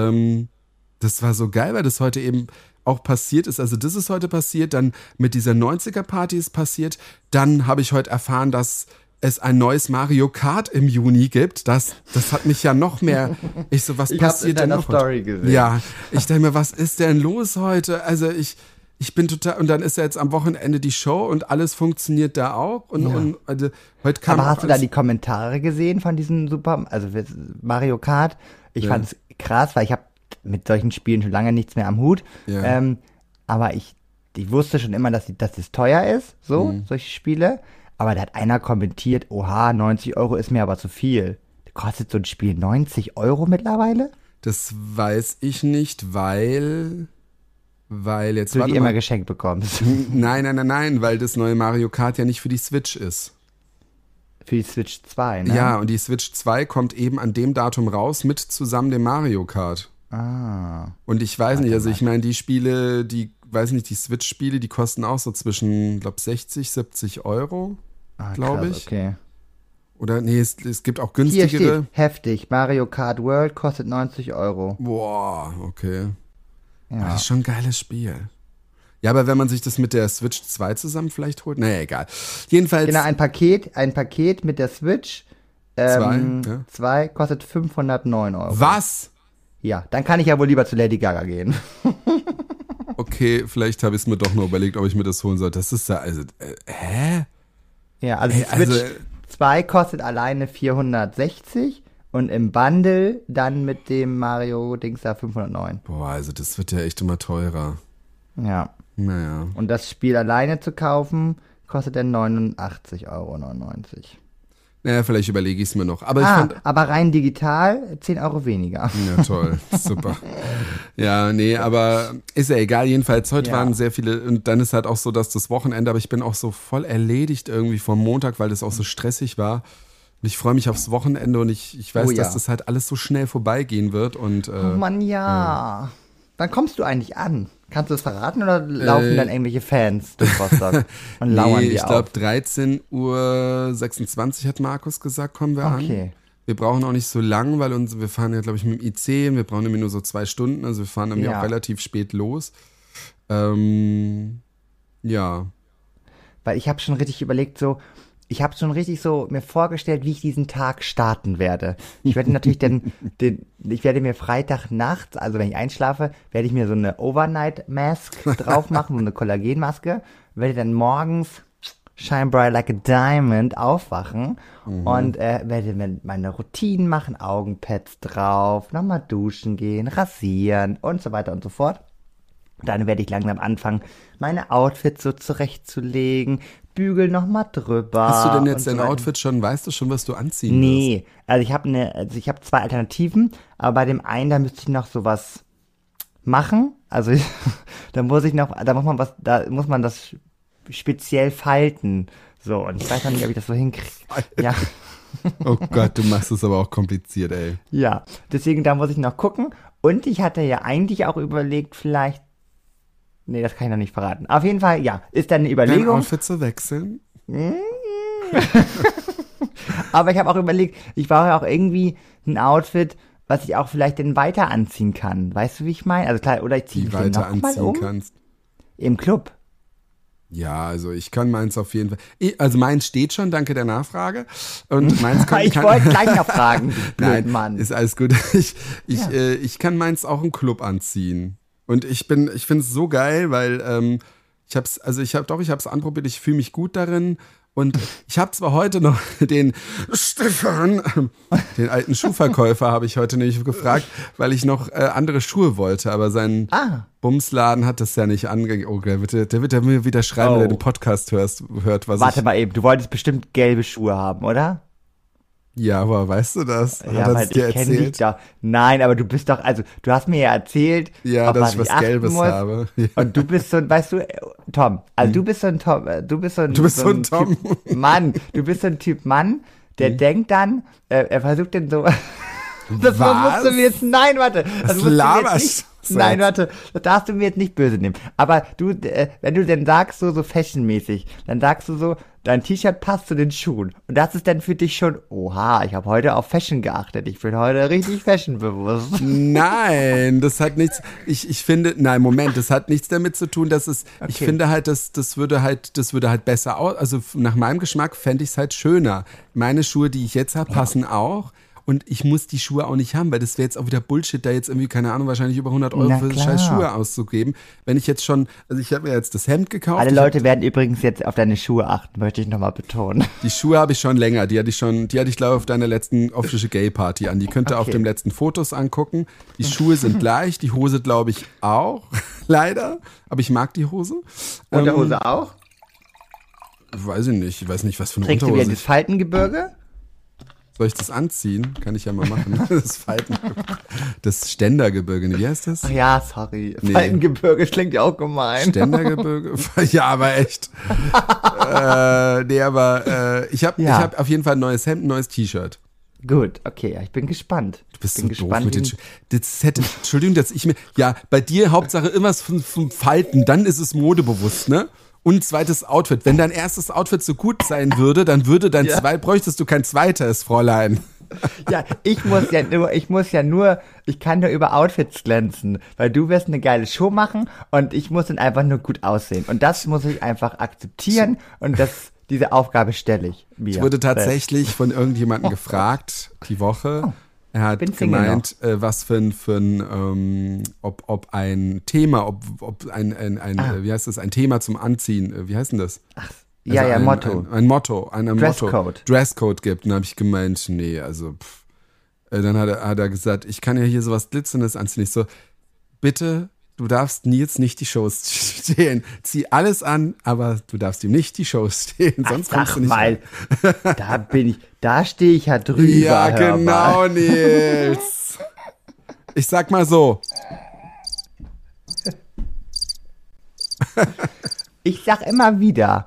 das war so geil, weil das heute eben auch passiert ist, also das ist heute passiert, dann mit dieser 90er-Party ist passiert, dann habe ich heute erfahren, dass es ein neues Mario Kart im Juni gibt, das hat mich ja noch mehr, ich so, was passiert denn noch? Ich habe Story gesehen. Ja, ich dachte mir, was ist denn los heute? Also ich bin total, und dann ist ja jetzt am Wochenende die Show und alles funktioniert da auch und also heute kam. Aber hast du da die Kommentare gesehen von diesem Mario Kart? Ich fand's krass, weil ich habe mit solchen Spielen schon lange nichts mehr am Hut. Ja. Aber ich wusste schon immer, dass es teuer ist, solche Spiele. Aber da hat einer kommentiert, oha, 90 € ist mir aber zu viel. Kostet so ein Spiel 90 € mittlerweile? Das weiß ich nicht, weil jetzt... Du die immer geschenkt bekommst. Nein, weil das neue Mario Kart ja nicht für die Switch ist. Für die Switch 2, ne? Ja, und die Switch 2 kommt eben an dem Datum raus mit zusammen dem Mario Kart. Ah. Und ich weiß nicht, also ich meine, die Spiele, die Switch-Spiele, die kosten auch so zwischen, glaube 60, 70 €, glaube ich. Okay. Oder, nee, es gibt auch günstigere. Hier steht, heftig, Mario Kart World kostet 90 €. Boah, okay. Ja. Das ist schon ein geiles Spiel. Ja, aber wenn man sich das mit der Switch 2 zusammen vielleicht holt, naja, egal. Jedenfalls. Genau, ein Paket mit der Switch 2 kostet 509 €. Was? Ja, dann kann ich ja wohl lieber zu Lady Gaga gehen. Okay, vielleicht habe ich es mir doch nur überlegt, ob ich mir das holen soll. Das ist ja, also, hä? Ja, also die Switch 2 kostet alleine 460 und im Bundle dann mit dem Mario-Dings da 509. Boah, also das wird ja echt immer teurer. Ja. Naja. Und das Spiel alleine zu kaufen, kostet dann 89,99 €. Naja, vielleicht überlege ich es mir noch. Aber ich fand, aber rein digital 10 Euro weniger. ja, toll, super. Ja, nee, aber ist ja egal. Jedenfalls, heute waren sehr viele, und dann ist halt auch so, dass das Wochenende, aber ich bin auch so voll erledigt irgendwie vom Montag, weil das auch so stressig war. Und ich freue mich aufs Wochenende und ich weiß, dass das halt alles so schnell vorbeigehen wird. Und, Oh Mann, ja. Wann kommst du eigentlich an? Kannst du das verraten oder laufen dann irgendwelche Fans durch Rostock und lauern die ich glaube 13:26 Uhr hat Markus gesagt, kommen wir an. Okay. Wir brauchen auch nicht so lang, weil wir fahren ja, glaube ich, mit dem IC und wir brauchen nämlich nur so 2 Stunden, also wir fahren nämlich auch relativ spät los. Ja. Weil ich habe schon richtig überlegt, ich habe schon richtig mir vorgestellt, wie ich diesen Tag starten werde. Ich werde natürlich ich werde mir Freitag nachts, also wenn ich einschlafe, werde ich mir so eine Overnight-Mask drauf machen, so eine Kollagenmaske, werde dann morgens shine bright like a diamond aufwachen und werde meine Routinen machen, Augenpads drauf, nochmal duschen gehen, rasieren und so weiter und so fort. Dann werde ich langsam anfangen, meine Outfits so zurechtzulegen, bügel nochmal drüber. Hast du denn jetzt dein Outfit schon, weißt du schon, was du anziehen wirst? Nee, also ich habe 2 Alternativen, aber bei dem einen, da müsste ich noch sowas machen. Also da muss man das speziell falten. So, und ich weiß noch nicht, ob ich das so hinkriege. Ja. Oh Gott, du machst es aber auch kompliziert, ey. Ja, deswegen, da muss ich noch gucken. Und ich hatte ja eigentlich auch überlegt, vielleicht. Nee, das kann ich noch nicht verraten. Auf jeden Fall, ja, ist dann eine Überlegung. Dein Outfit zu wechseln? Aber ich habe auch überlegt, ich brauche ja auch irgendwie ein Outfit, was ich auch vielleicht dann weiter anziehen kann. Weißt du, wie ich meine? Also klar, oder ich ziehe mich weiter noch mal anziehen kannst. Im Club. Ja, also ich kann meins auf jeden Fall. Also meins steht schon, danke der Nachfrage. Und meins Ich wollte gleich noch fragen. Nein, Mann. ist alles gut. Ich kann meins auch im Club anziehen. Und ich finde es so geil, weil ich hab's anprobiert, ich fühle mich gut darin. Und ich habe zwar heute noch den Stefan, den alten Schuhverkäufer, habe ich heute nämlich gefragt, weil ich noch andere Schuhe wollte, aber sein Bumsladen hat das ja nicht angegeben. Oh, der wird ja mir wieder schreiben, wenn er den Podcast hört. Warte mal eben, du wolltest bestimmt gelbe Schuhe haben, oder? Ja, aber weißt du das? Ja, weil ich kenne dich doch. Nein, aber du bist doch, also du hast mir ja erzählt, dass ich was Gelbes habe. Ja. Und du bist so ein, weißt du, Tom, also du bist so ein Tom, Du bist so ein Tom. Typ Mann, du bist so ein Typ Mann, der denkt dann, er versucht den so, das musst du mir jetzt, nein, warte. Das laberst du. Nein, warte, das darfst du mir jetzt nicht böse nehmen. Aber du, wenn du denn sagst, so fashionmäßig, dann sagst du so, dein T-Shirt passt zu den Schuhen. Und das ist dann für dich schon, oha, ich habe heute auf Fashion geachtet. Ich bin heute richtig fashionbewusst. Nein, das hat nichts, ich finde, nein, Moment, das hat nichts damit zu tun, dass es, okay. Ich finde halt, das würde halt besser aus, also nach meinem Geschmack fände ich es halt schöner. Meine Schuhe, die ich jetzt habe, passen auch. Und ich muss die Schuhe auch nicht haben, weil das wäre jetzt auch wieder Bullshit, da jetzt irgendwie, keine Ahnung, wahrscheinlich über 100 Euro für scheiß Schuhe auszugeben. Wenn ich jetzt schon, also ich habe mir jetzt das Hemd gekauft. Alle Leute werden übrigens jetzt auf deine Schuhe achten, möchte ich nochmal betonen. Die Schuhe habe ich schon länger, die hatte ich glaube auf deiner letzten Official Gay Party an. Die könnt ihr auf den letzten Fotos angucken. Die Schuhe sind gleich, die Hose glaube ich auch, leider. Aber ich mag die Hose. Und der Hose auch? Weiß ich weiß nicht, was für eine Trägst Unterhose. Du wieder das Faltengebirge? Soll ich das anziehen? Kann ich ja mal machen. Das Ständergebirge, wie heißt das? Ach ja, sorry. Nee. Faltengebirge klingt ja auch gemein. Ständergebirge? Ja, aber echt. Ich hab auf jeden Fall ein neues Hemd, ein neues T-Shirt. Gut, okay, ich bin gespannt. Du bist so doof mit den Entschuldigung, dass ich mir, ja, bei dir Hauptsache immer vom Falten, dann ist es modebewusst, ne? Und zweites Outfit. Wenn dein erstes Outfit so gut sein würde, dann bräuchtest du kein zweites, Fräulein. Ja, ich kann nur über Outfits glänzen, weil du wirst eine geile Show machen und ich muss dann einfach nur gut aussehen. Und das muss ich einfach akzeptieren und diese Aufgabe stelle ich mir. Ich wurde tatsächlich von irgendjemandem gefragt, die Woche. Er hat gemeint, was für ein ob ein Thema, wie heißt das, ein Thema zum Anziehen, wie heißt denn das? Ach, also Motto. Ein Motto. Dresscode gibt. Und dann habe ich gemeint, nee, also dann hat er gesagt, ich kann ja hier sowas Glitzerndes anziehen. Ich so, bitte, du darfst Nils nicht die Shows stehlen. Zieh alles an, aber du darfst ihm nicht die Shows stehlen, sonst kommst du nicht mal, da stehe ich ja drüber. Ja, hör genau, mal. Nils. Ich sag mal so. Ich sag immer wieder,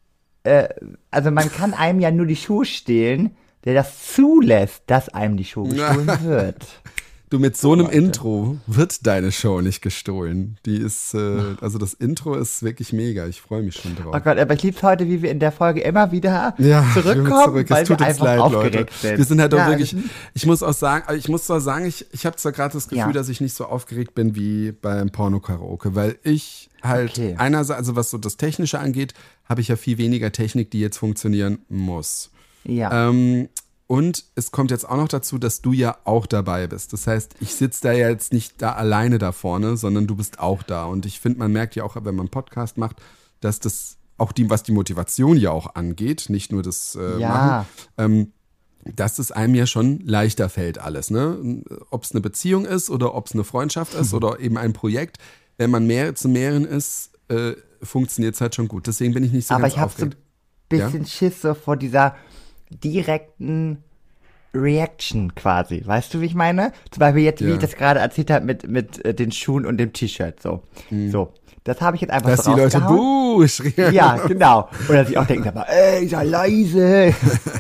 also man kann einem ja nur die Schuhe stehlen, der das zulässt, dass einem die Schuhe gestohlen wird. Du, mit so einem Intro wird deine Show nicht gestohlen. Die ist, also das Intro ist wirklich mega. Ich freue mich schon drauf. Oh Gott, aber ich lieb's heute, wie wir in der Folge immer wieder Ja, zurückkommen, es weil tut wir uns einfach leid, aufgeregt Leute. sind. Wir sind halt auch Ja, wirklich, ich muss zwar sagen, ich habe zwar gerade das Gefühl, Ja. dass ich nicht so aufgeregt bin wie beim Porno-Karaoke, weil ich halt einerseits, also was so das Technische angeht, habe ich ja viel weniger Technik, die jetzt funktionieren muss. Ja. Und es kommt jetzt auch noch dazu, dass du ja auch dabei bist. Das heißt, ich sitze da ja jetzt nicht da alleine da vorne, sondern du bist auch da. Und ich finde, man merkt ja auch, wenn man einen Podcast macht, dass das auch was die Motivation ja auch angeht, nicht nur das Machen, dass es einem ja schon leichter fällt alles. Ne? Ob es eine Beziehung ist oder ob es eine Freundschaft ist oder eben ein Projekt. Wenn man zu mehreren ist, funktioniert es halt schon gut. Deswegen bin ich nicht so Aber ganz ich habe so ein aufgeregt. bisschen Schiss so vor dieser direkten Reaction quasi. Weißt du, wie ich meine? Zum Beispiel jetzt, wie ich das gerade erzählt habe mit den Schuhen und dem T-Shirt. So. Das habe ich jetzt einfach Dass so die Leute rausgehauen. schrien. Ja, genau. Oder sie auch denken, aber, ey, sei leise.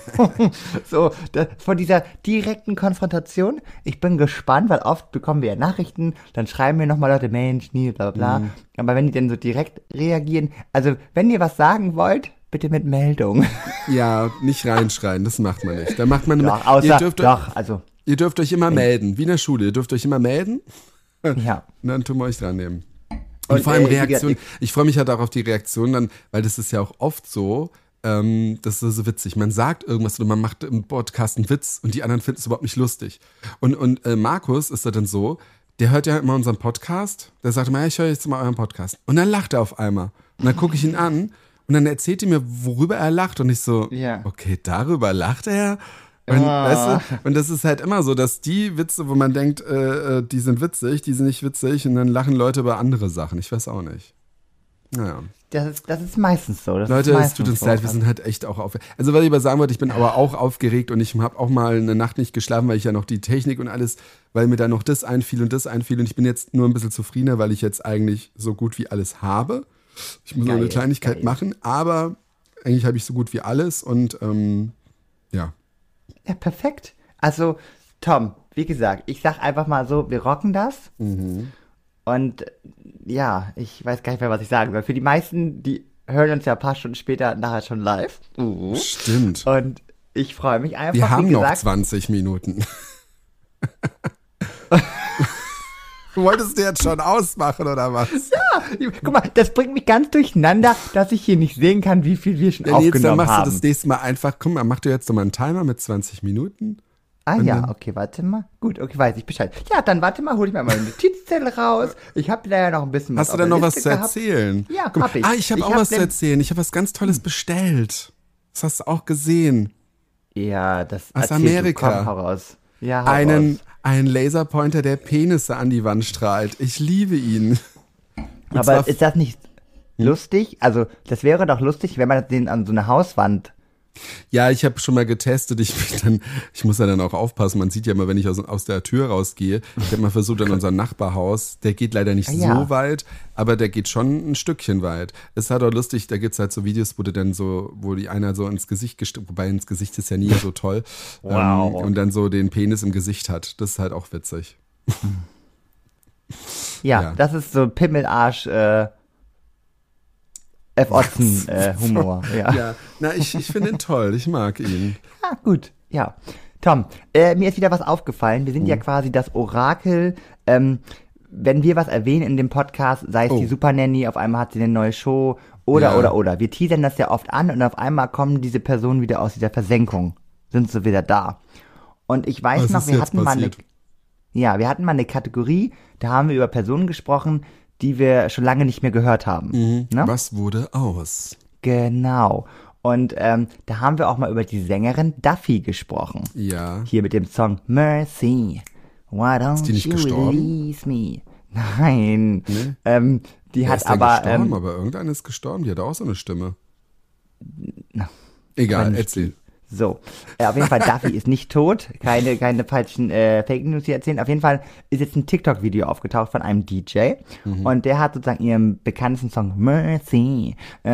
So, von dieser direkten Konfrontation. Ich bin gespannt, weil oft bekommen wir ja Nachrichten, dann schreiben mir nochmal Leute, Mensch, nie, bla bla bla. Aber wenn die dann so direkt reagieren, also wenn ihr was sagen wollt, bitte mit Meldung. Ja, nicht reinschreien, das macht man nicht. Da macht man Doch, außer, ihr dürft euch immer melden, wie in der Schule. Ihr dürft euch immer melden ja. und dann tun wir euch dran nehmen. Und vor allem Reaktion. Ich freue mich halt auch auf die Reaktion dann, weil das ist ja auch oft so, das ist so witzig. Man sagt irgendwas oder man macht im Podcast einen Witz und die anderen finden es überhaupt nicht lustig. Und Markus ist da dann so, der hört ja immer unseren Podcast, der sagt immer, ja, ich höre jetzt mal euren Podcast. Und dann lacht er auf einmal. Und dann gucke ich ihn an und dann erzählt er mir, worüber er lacht. Und ich so, okay, darüber lacht er? Und, weißt du, und das ist halt immer so, dass die Witze, wo man denkt, die sind witzig, die sind nicht witzig und dann lachen Leute über andere Sachen. Ich weiß auch nicht. Naja. Das ist meistens so. Leute, es tut uns leid, wir sind halt echt auch aufgeregt. Also was ich aber sagen wollte, ich bin aber auch aufgeregt und ich habe auch mal eine Nacht nicht geschlafen, weil ich ja noch die Technik und alles, weil mir da noch das einfiel und ich bin jetzt nur ein bisschen zufriedener, weil ich jetzt eigentlich so gut wie alles habe. Ich muss nur eine Kleinigkeit machen, aber eigentlich habe ich so gut wie alles und ja. Ja, perfekt. Also, Tom, wie gesagt, ich sag einfach mal so, wir rocken das. Und ja, ich weiß gar nicht mehr, was ich sagen soll. Für die meisten, die hören uns ja ein paar Stunden später nachher schon live. Stimmt. Und ich freue mich einfach. Wir haben wie gesagt, noch 20 Minuten. Du wolltest du jetzt schon ausmachen, oder was? Ja, guck mal, das bringt mich ganz durcheinander, dass ich hier nicht sehen kann, wie viel wir schon Dann aufgenommen machst haben. du das nächste Mal einfach, guck mal, mach dir jetzt nochmal einen Timer mit 20 Minuten. Ah und ja, dann- okay, warte mal. Gut, okay, weiß ich Bescheid. Ja, dann warte mal, hol ich mir mal eine Notizzettel raus. Ich habe da ja noch ein bisschen was Hast du auf denn der noch was Liste zu gehabt. erzählen? Ja, Guck mal. hab ich. Ich habe auch was zu erzählen. Ich habe was ganz Tolles bestellt. Das hast du auch gesehen. Ja, das Aus erzähl du. Amerika. Komm, hau raus. Ja, hau Einen raus. Laserpointer, der Penisse an die Wand strahlt. Ich liebe ihn. Und Aber zwar- ist das nicht lustig? Also, das wäre doch lustig, wenn man den an so eine Hauswand. Ja, ich habe schon mal getestet. Ich muss ja dann auch aufpassen. Man sieht ja immer, wenn ich aus der Tür rausgehe. Ich habe mal versucht, an unser Nachbarhaus. Der geht leider nicht ja. so weit, aber der geht schon ein Stückchen weit. Es hat auch lustig, da gibt's halt so Videos, wo die einer so ins Gesicht wobei ins Gesicht ist ja nie so toll. Wow. Und dann so den Penis im Gesicht hat. Das ist halt auch witzig. Ja, das ist so Pimmelarsch, F-Otzen-Humor. Ja. Ja, na, ich finde ihn toll. Ich mag ihn. Ah, gut, ja. Tom, mir ist wieder was aufgefallen. Wir sind ja quasi das Orakel. Wenn wir was erwähnen in dem Podcast, sei es die Super Nanny, auf einmal hat sie eine neue Show oder. Wir teasern das ja oft an und auf einmal kommen diese Personen wieder aus dieser Versenkung, sind sie wieder da. Und ich weiß Was noch, ist wir jetzt hatten mal passiert? eine Kategorie, da haben wir über Personen gesprochen, die wir schon lange nicht mehr gehört haben. Ne? Was wurde aus? Genau. Und da haben wir auch mal über die Sängerin Duffy gesprochen. Ja. Hier mit dem Song Mercy. Why don't die nicht you gestorben? release me? Nein. Nee? Die Wer hat ist denn aber. gestorben? Aber irgendeine ist gestorben, die hat auch so eine Stimme. aber Egal, nicht erzähl. So, auf jeden Fall, Duffy ist nicht tot. Keine falschen Fake News hier erzählen. Auf jeden Fall ist jetzt ein TikTok-Video aufgetaucht von einem DJ. Und der hat sozusagen ihren bekanntesten Song Mercy,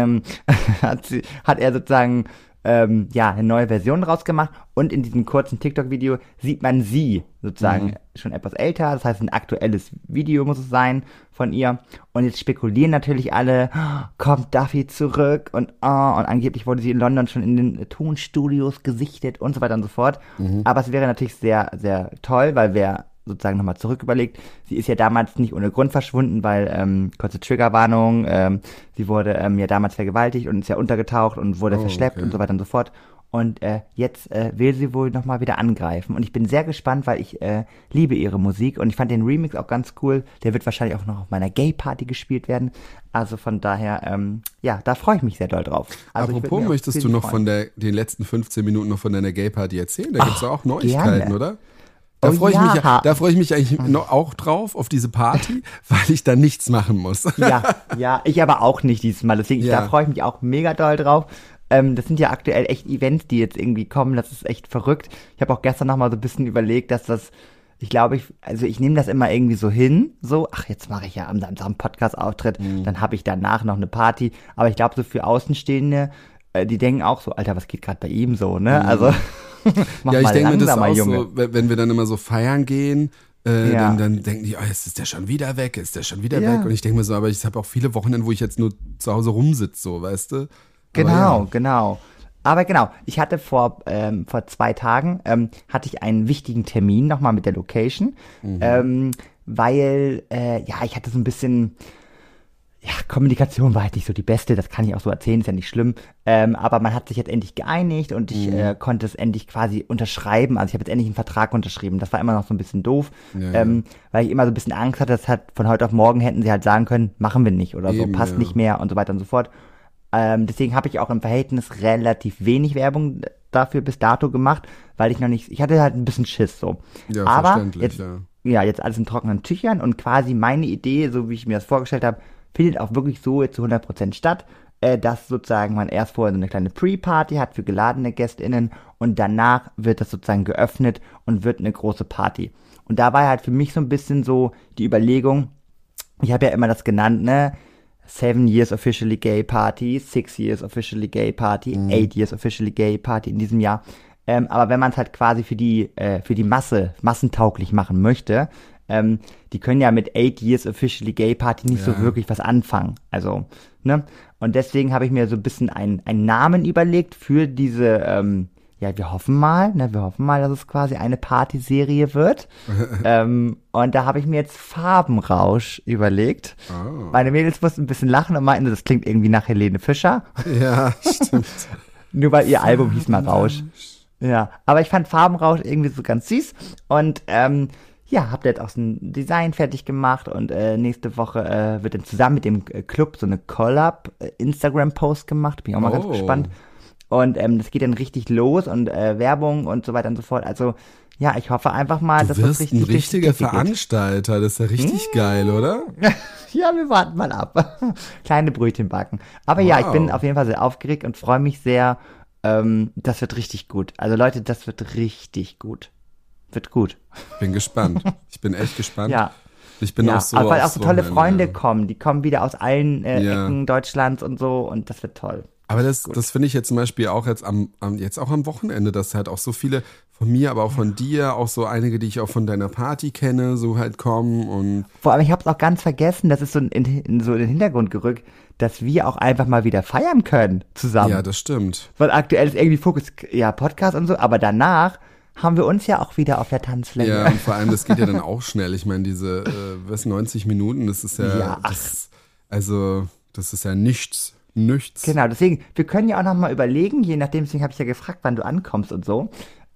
hat er sozusagen eine neue Version draus gemacht. Und in diesem kurzen TikTok-Video sieht man sie sozusagen schon etwas älter. Das heißt, ein aktuelles Video muss es sein von ihr. Und jetzt spekulieren natürlich alle, kommt Duffy zurück? Und angeblich wurde sie in London schon in den Tonstudios gesichtet und so weiter und so fort. Aber es wäre natürlich sehr, sehr toll, weil wer sozusagen nochmal zurück überlegt, sie ist ja damals nicht ohne Grund verschwunden, weil, kurze Triggerwarnung, sie wurde ja damals vergewaltigt und ist ja untergetaucht und wurde verschleppt und so weiter und so fort. Und jetzt will sie wohl nochmal wieder angreifen. Und ich bin sehr gespannt, weil ich liebe ihre Musik und ich fand den Remix auch ganz cool. Der wird wahrscheinlich auch noch auf meiner Gay-Party gespielt werden. Also von daher, da freue ich mich sehr doll drauf. Also Apropos, möchtest du noch von den letzten 15 Minuten noch von deiner Gay-Party erzählen? Da gibt es auch Neuigkeiten, gerne. oder? Da freue ich mich eigentlich auch drauf, auf diese Party, weil ich da nichts machen muss. Ja, ich aber auch nicht dieses Mal. Deswegen, da freue ich mich auch mega doll drauf. Das sind ja aktuell echt Events, die jetzt irgendwie kommen. Das ist echt verrückt. Ich habe auch gestern noch mal so ein bisschen überlegt, dass das, ich nehme das immer irgendwie so hin. So, jetzt mache ich ja am Podcast-Auftritt, dann habe ich danach noch eine Party. Aber ich glaube, so für Außenstehende, die denken auch so, Alter, was geht gerade bei ihm so, ne? Also, mach ich mal denke mir das auch Junge. so, wenn wir dann immer so feiern gehen, dann denken die, jetzt ist der schon wieder weg, weg. Und ich denke mir so, aber ich habe auch viele Wochenenden, wo ich jetzt nur zu Hause rumsitze, so, weißt du? Genau. Aber genau, ich hatte vor 2 Tagen, hatte ich einen wichtigen Termin nochmal mit der Location, weil, ich hatte so ein bisschen, Kommunikation war halt nicht so die beste, das kann ich auch so erzählen, ist ja nicht schlimm, aber man hat sich jetzt endlich geeinigt und ich konnte es endlich quasi unterschreiben, also ich habe jetzt endlich einen Vertrag unterschrieben, das war immer noch so ein bisschen doof, weil ich immer so ein bisschen Angst hatte, dass halt von heute auf morgen hätten sie halt sagen können, machen wir nicht oder so, passt nicht mehr und so weiter und so fort. Deswegen habe ich auch im Verhältnis relativ wenig Werbung dafür bis dato gemacht, weil ich hatte halt ein bisschen Schiss so. Ja, aber verständlich, jetzt alles in trockenen Tüchern und quasi meine Idee, so wie ich mir das vorgestellt habe, findet auch wirklich so jetzt zu 100% statt, dass sozusagen man erst vorher so eine kleine Pre-Party hat für geladene GästInnen und danach wird das sozusagen geöffnet und wird eine große Party. Und da war halt für mich so ein bisschen so die Überlegung, ich habe ja immer das genannt, ne, 7 years officially gay party, 6 years officially gay party, 8 years officially gay party in diesem Jahr. Aber wenn man es halt quasi für die massentauglich machen möchte, die können ja mit 8 years officially gay party nicht so wirklich was anfangen. Also, ne? Und deswegen habe ich mir so ein bisschen einen Namen überlegt für diese, wir hoffen mal, dass es quasi eine Partyserie wird. Und da habe ich mir jetzt Farbenrausch überlegt. Oh. Meine Mädels mussten ein bisschen lachen und meinten, das klingt irgendwie nach Helene Fischer. Ja, stimmt. Nur weil ihr Album hieß mal Rausch. Ja, aber ich fand Farbenrausch irgendwie so ganz süß. Und habt ihr jetzt auch so ein Design fertig gemacht und nächste Woche wird dann zusammen mit dem Club so eine Collab-Instagram-Post gemacht. Bin ich auch mal ganz gespannt. Und das geht dann richtig los und Werbung und so weiter und so fort. Also ich hoffe einfach mal, dass das richtig ein richtiger Veranstalter. Das ist ja richtig geil, oder? Ja, wir warten mal ab. Kleine Brötchen backen. Aber ich bin auf jeden Fall sehr aufgeregt und freue mich sehr. Das wird richtig gut. Also Leute, das wird richtig gut. Wird gut. Bin gespannt. Ich bin echt gespannt. Ja. Ich bin auch so. Weil auch so tolle Freunde kommen. Die kommen wieder aus allen Ecken Deutschlands und so und das wird toll. Aber das finde ich jetzt zum Beispiel auch jetzt am Wochenende, dass halt auch so viele von mir, aber auch von dir, auch so einige, die ich auch von deiner Party kenne, so halt kommen und. Vor allem, ich habe es auch ganz vergessen, das ist so in den Hintergrund gerückt, dass wir auch einfach mal wieder feiern können zusammen. Ja, das stimmt. Weil aktuell ist irgendwie Fokus, Podcast und so, aber danach haben wir uns ja auch wieder auf der Tanzfläche. Ja, und vor allem, das geht ja dann auch schnell. Ich meine, diese 90 Minuten, das ist ja, das ist ja nichts. Genau, deswegen, wir können ja auch noch mal überlegen, je nachdem, deswegen habe ich ja gefragt, wann du ankommst und so.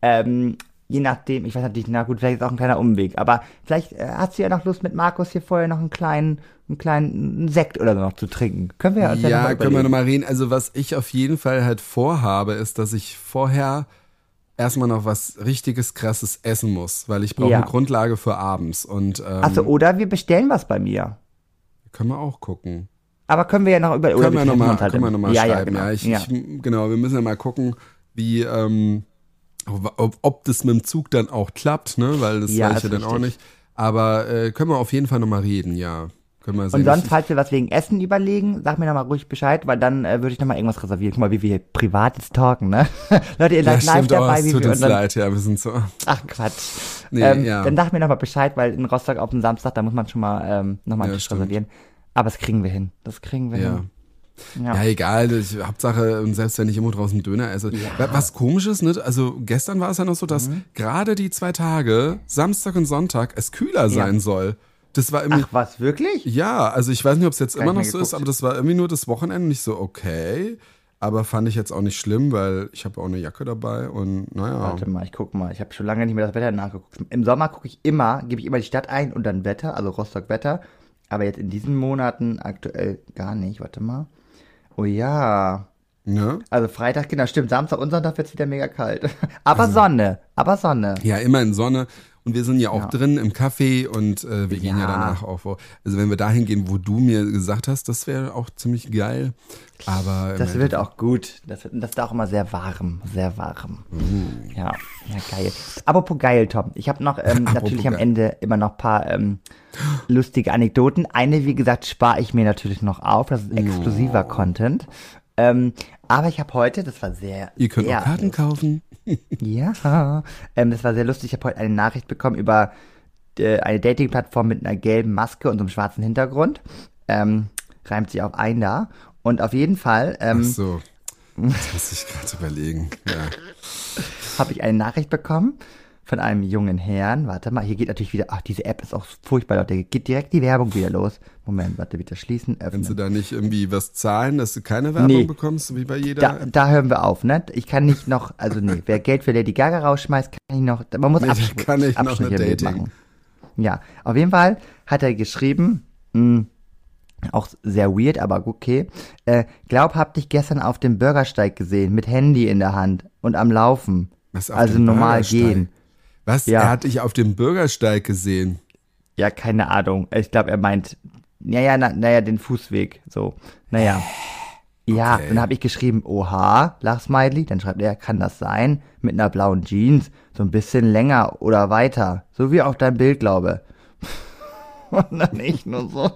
Je nachdem, ich weiß natürlich, vielleicht ist auch ein kleiner Umweg, aber vielleicht hast du ja noch Lust mit Markus hier vorher noch einen kleinen Sekt oder so noch zu trinken. Können wir ja uns können wir noch mal reden. Also was ich auf jeden Fall halt vorhabe, ist, dass ich vorher erstmal noch was richtiges, krasses essen muss, weil ich brauche eine Grundlage für abends. Und, Achso, oder wir bestellen was bei mir. Können wir auch gucken. Aber können wir ja noch über... Können wir nochmal schreiben. Ja, Genau, wir müssen ja mal gucken, wie... ob das mit dem Zug dann auch klappt, ne? Weil das weiß ich ja dann auch nicht. Aber können wir auf jeden Fall nochmal reden, ja. Können wir und sonst, falls wir was wegen Essen überlegen, sag mir nochmal ruhig Bescheid, weil dann würde ich nochmal irgendwas reservieren. Guck mal, wie wir hier privat jetzt talken, ne? Leute, ihr seid live dabei. Es tut uns leid, ja, wir sind so... Ach, Quatsch. Dann sag mir nochmal Bescheid, weil in Rostock auf dem Samstag, da muss man schon mal nochmal einen Tisch reservieren. Aber das kriegen wir hin. hin. Ja, egal, Hauptsache, und selbst wenn ich immer draußen Döner esse. Ja. Was Komisches, ne? Also gestern war es ja noch so, dass gerade die 2 Tage, Samstag und Sonntag, es kühler sein soll. Das war irgendwie, ach, was, wirklich? Ja, also ich weiß nicht, ob es jetzt immer noch so ist, aber das war irgendwie nur das Wochenende nicht so okay. Aber fand ich jetzt auch nicht schlimm, weil ich habe auch eine Jacke dabei und naja. Warte mal, ich guck mal. Ich habe schon lange nicht mehr das Wetter nachgeguckt. Im Sommer gebe ich immer die Stadt ein und dann Wetter, also Rostock-Wetter. Aber jetzt in diesen Monaten aktuell gar nicht. Warte mal. Oh ja. Ja. Also Freitag, genau, stimmt. Samstag und Sonntag wird es wieder mega kalt. Aber Sonne. Ja, immerhin Sonne. Und wir sind ja auch drin im Café und wir gehen ja danach auch. Also wenn wir dahin gehen, wo du mir gesagt hast, das wäre auch ziemlich geil. Aber das wird auch gut. Das ist auch immer sehr warm. Sehr warm. Ja, geil. Apropos geil, Tom. Ich habe noch natürlich am Ende immer noch ein paar lustige Anekdoten. Eine, wie gesagt, spare ich mir natürlich noch auf. Das ist exklusiver Content. Aber ich habe heute, das war sehr... Ihr könnt auch Karten kaufen. Ja, das war sehr lustig. Ich habe heute eine Nachricht bekommen über eine Dating-Plattform mit einer gelben Maske und so einem schwarzen Hintergrund. Reimt sich auf ein da. Und auf jeden Fall... Ach so, das muss ich gerade überlegen. Ja. Habe ich eine Nachricht bekommen von einem jungen Herrn. Warte mal, hier geht natürlich wieder... Ach, diese App ist auch furchtbar, Leute. Geht direkt die Werbung wieder los. Moment, warte, bitte schließen, öffnen. Kannst du da nicht irgendwie was zahlen, dass du keine Werbung bekommst, wie bei jeder? Da hören wir auf, ne? Ich kann nicht noch, also nee, wer Geld für Lady Gaga rausschmeißt, kann ich noch, man muss Abstriche machen. Ja, auf jeden Fall hat er geschrieben, auch sehr weird, aber okay, hab dich gestern auf dem Bürgersteig gesehen, mit Handy in der Hand und am Laufen. Was, auf also normal gehen. Was? Ja. Er hat dich auf dem Bürgersteig gesehen? Ja, keine Ahnung. Ich glaube, er meint, den Fußweg, so. Naja. Ja, okay. Dann habe ich geschrieben, oha, Lachsmiley. Dann schreibt er, kann das sein? Mit einer blauen Jeans, so ein bisschen länger oder weiter. So wie auf deinem Bild, glaube. Und dann ich nur so.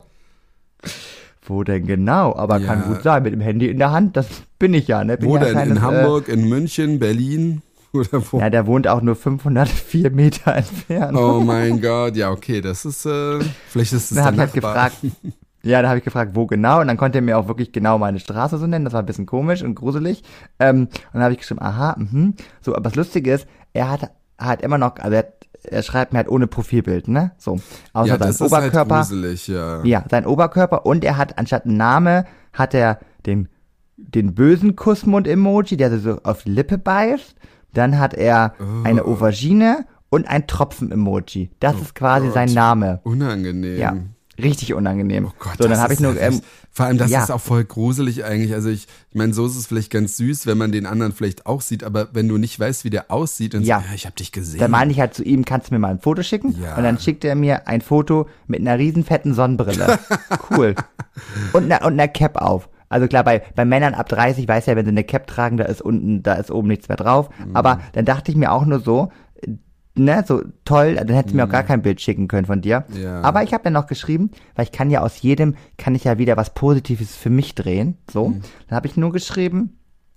Wo denn genau? Aber kann gut sein, mit dem Handy in der Hand, das bin ich ja, ne? Wo denn? In Hamburg, in München, Berlin? Oder wo? Ja, der wohnt auch nur 504 Meter entfernt. Oh mein Gott, ja, okay, das ist, vielleicht ist es der Nachbar. Da habe ich gefragt, wo genau, und dann konnte er mir auch wirklich genau meine Straße so nennen, das war ein bisschen komisch und gruselig. Und dann habe ich geschrieben, so, aber das Lustige ist, er hat immer noch, also er schreibt mir halt ohne Profilbild, ne, so. Außer sein Oberkörper. Halt gruselig, ja. Ja, sein Oberkörper, und er hat, anstatt einen Name, hat er den bösen Kussmund-Emoji, der so auf die Lippe beißt. Dann hat er eine Aubergine und ein Tropfen-Emoji. Das ist quasi sein Name. Unangenehm. Ja, richtig unangenehm. Oh Gott, so, dann habe ich nur vor allem, das ist auch voll gruselig eigentlich. Also ich meine, so ist es vielleicht ganz süß, wenn man den anderen vielleicht auch sieht, aber wenn du nicht weißt, wie der aussieht, dann sagst du, ich habe dich gesehen. Dann meine ich halt zu ihm, kannst du mir mal ein Foto schicken? Ja. Und dann schickt er mir ein Foto mit einer riesen fetten Sonnenbrille. Cool. Und einer Cap auf. Also klar, bei Männern ab 30 weiß ja, wenn sie eine Cap tragen, da ist oben nichts mehr drauf. Aber dann dachte ich mir auch nur so, ne, so toll, dann hättest du mir auch gar kein Bild schicken können von dir. Ja. Aber ich habe dann noch geschrieben, weil ich kann ja wieder was Positives für mich drehen. So, dann habe ich nur geschrieben,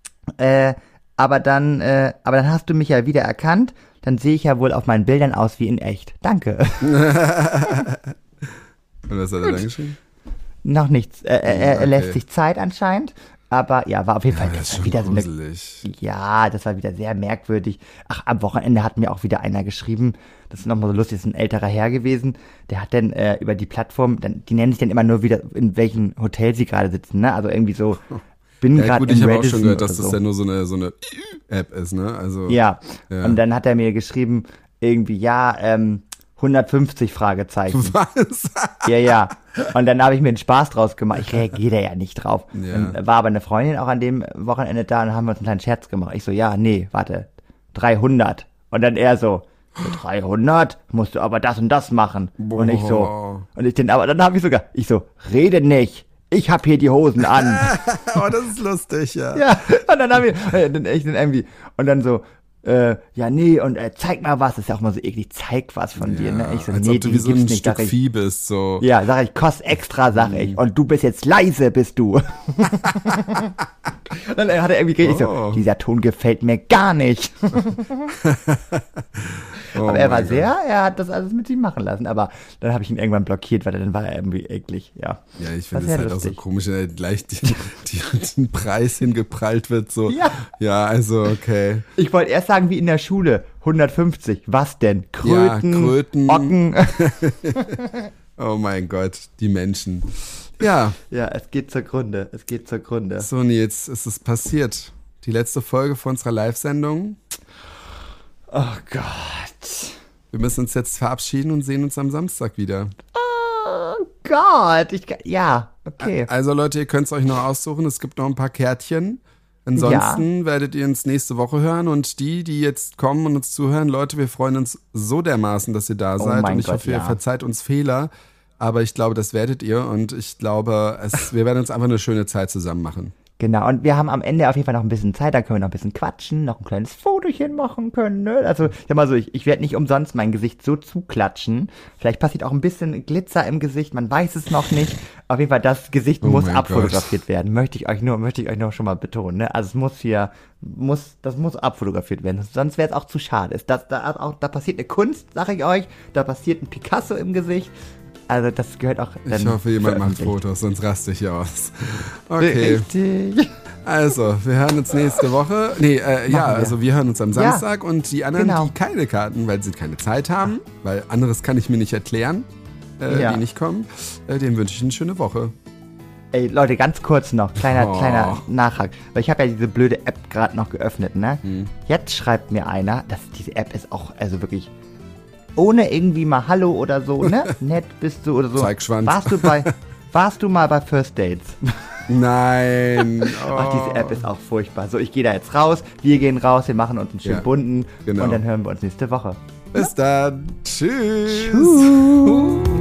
aber dann hast du mich ja wieder erkannt, dann sehe ich ja wohl auf meinen Bildern aus wie in echt. Danke. Und was hat er dann geschrieben? Noch nichts. Er lässt sich Zeit anscheinend. Aber ja, war auf jeden Fall das war wieder gruselig. das war wieder sehr merkwürdig. Ach, am Wochenende hat mir auch wieder einer geschrieben, das ist nochmal so lustig, das ist ein älterer Herr gewesen, der hat dann über die Plattform, die nennen sich dann immer nur wieder, in welchem Hotel sie gerade sitzen, ne? Also irgendwie so, bin gerade in Radisson. Ich habe auch schon gehört, dass das ja nur so eine App ist, ne? Also, ja, und dann hat er mir geschrieben, irgendwie, 150 Fragezeichen. Was? Ja. Und dann habe ich mir einen Spaß draus gemacht. Ich reagiere da ja nicht drauf. Ja. Dann war aber eine Freundin auch an dem Wochenende da und haben wir uns einen kleinen Scherz gemacht. Ich so, warte. 300. Und dann er so, für 300 musst du aber das und das machen. Boah. Und ich so, aber dann habe ich so, rede nicht. Ich hab hier die Hosen an. Oh, das ist lustig, ja. Ja, und dann haben wir, dann echt dann irgendwie, und dann so, ja, nee, und zeig mal was, das ist ja auch mal so eklig, zeig was von dir, ne? Ich so, als nee, ob du den wie so ein gibt's nicht, Stück sag ich. Vieh bist, so. Ja, sag ich, kostet extra, sag ich. Und du bist jetzt leise, bist du. Dann hat er irgendwie geredet, ich so, dieser Ton gefällt mir gar nicht. Oh aber er war mein Gott. er hat das alles mit sich machen lassen, aber dann habe ich ihn irgendwann blockiert, weil dann war er irgendwie eklig, ja. Ja, ich War finde es sehr halt auch so lustig. komisch, wenn er gleich den Preis hingeprallt wird, so. Ja. Ja, also, okay. Ich wollte erst sagen, wie in der Schule, 150, was denn? Kröten, Ja, Kröten. Ocken. Oh mein Gott, die Menschen. Ja, Ja, es geht zur Grunde, so Nils, es ist passiert. Die letzte Folge von unserer Live-Sendung. Oh Gott. Wir müssen uns jetzt verabschieden und sehen uns am Samstag wieder. Oh Gott. Ja, okay. Also Leute, ihr könnt es euch noch aussuchen. Es gibt noch ein paar Kärtchen. Ansonsten werdet ihr uns nächste Woche hören. Und die jetzt kommen und uns zuhören, Leute, wir freuen uns so dermaßen, dass ihr da seid. mein Und ich Gott, hoffe, ihr ja. verzeiht uns Fehler. Aber ich glaube, das werdet ihr. Und ich glaube, wir werden uns einfach eine schöne Zeit zusammen machen. Genau, und wir haben am Ende auf jeden Fall noch ein bisschen Zeit, da können wir noch ein bisschen quatschen, noch ein kleines Fotochen machen können, ne? Also, ich sag mal so, ich werde nicht umsonst mein Gesicht so zuklatschen. Vielleicht passiert auch ein bisschen Glitzer im Gesicht, man weiß es noch nicht. Auf jeden Fall, das Gesicht muss mein abfotografiert werden, möchte ich euch nur schon mal betonen, ne? Also, das muss abfotografiert werden, sonst wäre es auch zu schade. Da passiert eine Kunst, sag ich euch, da passiert ein Picasso im Gesicht. Also, das gehört auch dann Ich hoffe, jemand macht veröffentlicht. Fotos, sonst raste ich hier aus. Okay. Richtig. Also, wir hören uns nächste Woche. Also wir hören uns am Samstag und die anderen, genau. die keine Karten, weil sie keine Zeit haben, weil anderes kann ich mir nicht erklären, die nicht kommen, denen wünsche ich eine schöne Woche. Ey, Leute, ganz kurz noch, kleiner Nachhak. Weil ich habe ja diese blöde App gerade noch geöffnet, ne? Jetzt schreibt mir einer, dass diese App ist auch, also wirklich, ohne irgendwie mal Hallo oder so, ne? Nett bist du oder so. Zeigschwanz. Warst du mal bei First Dates? Nein. Ach, diese App ist auch furchtbar. So, ich gehe da jetzt raus, wir gehen raus, wir machen uns einen schönen Ja, bunten genau. und dann hören wir uns nächste Woche. Bis dann. Tschüss. Tschüss.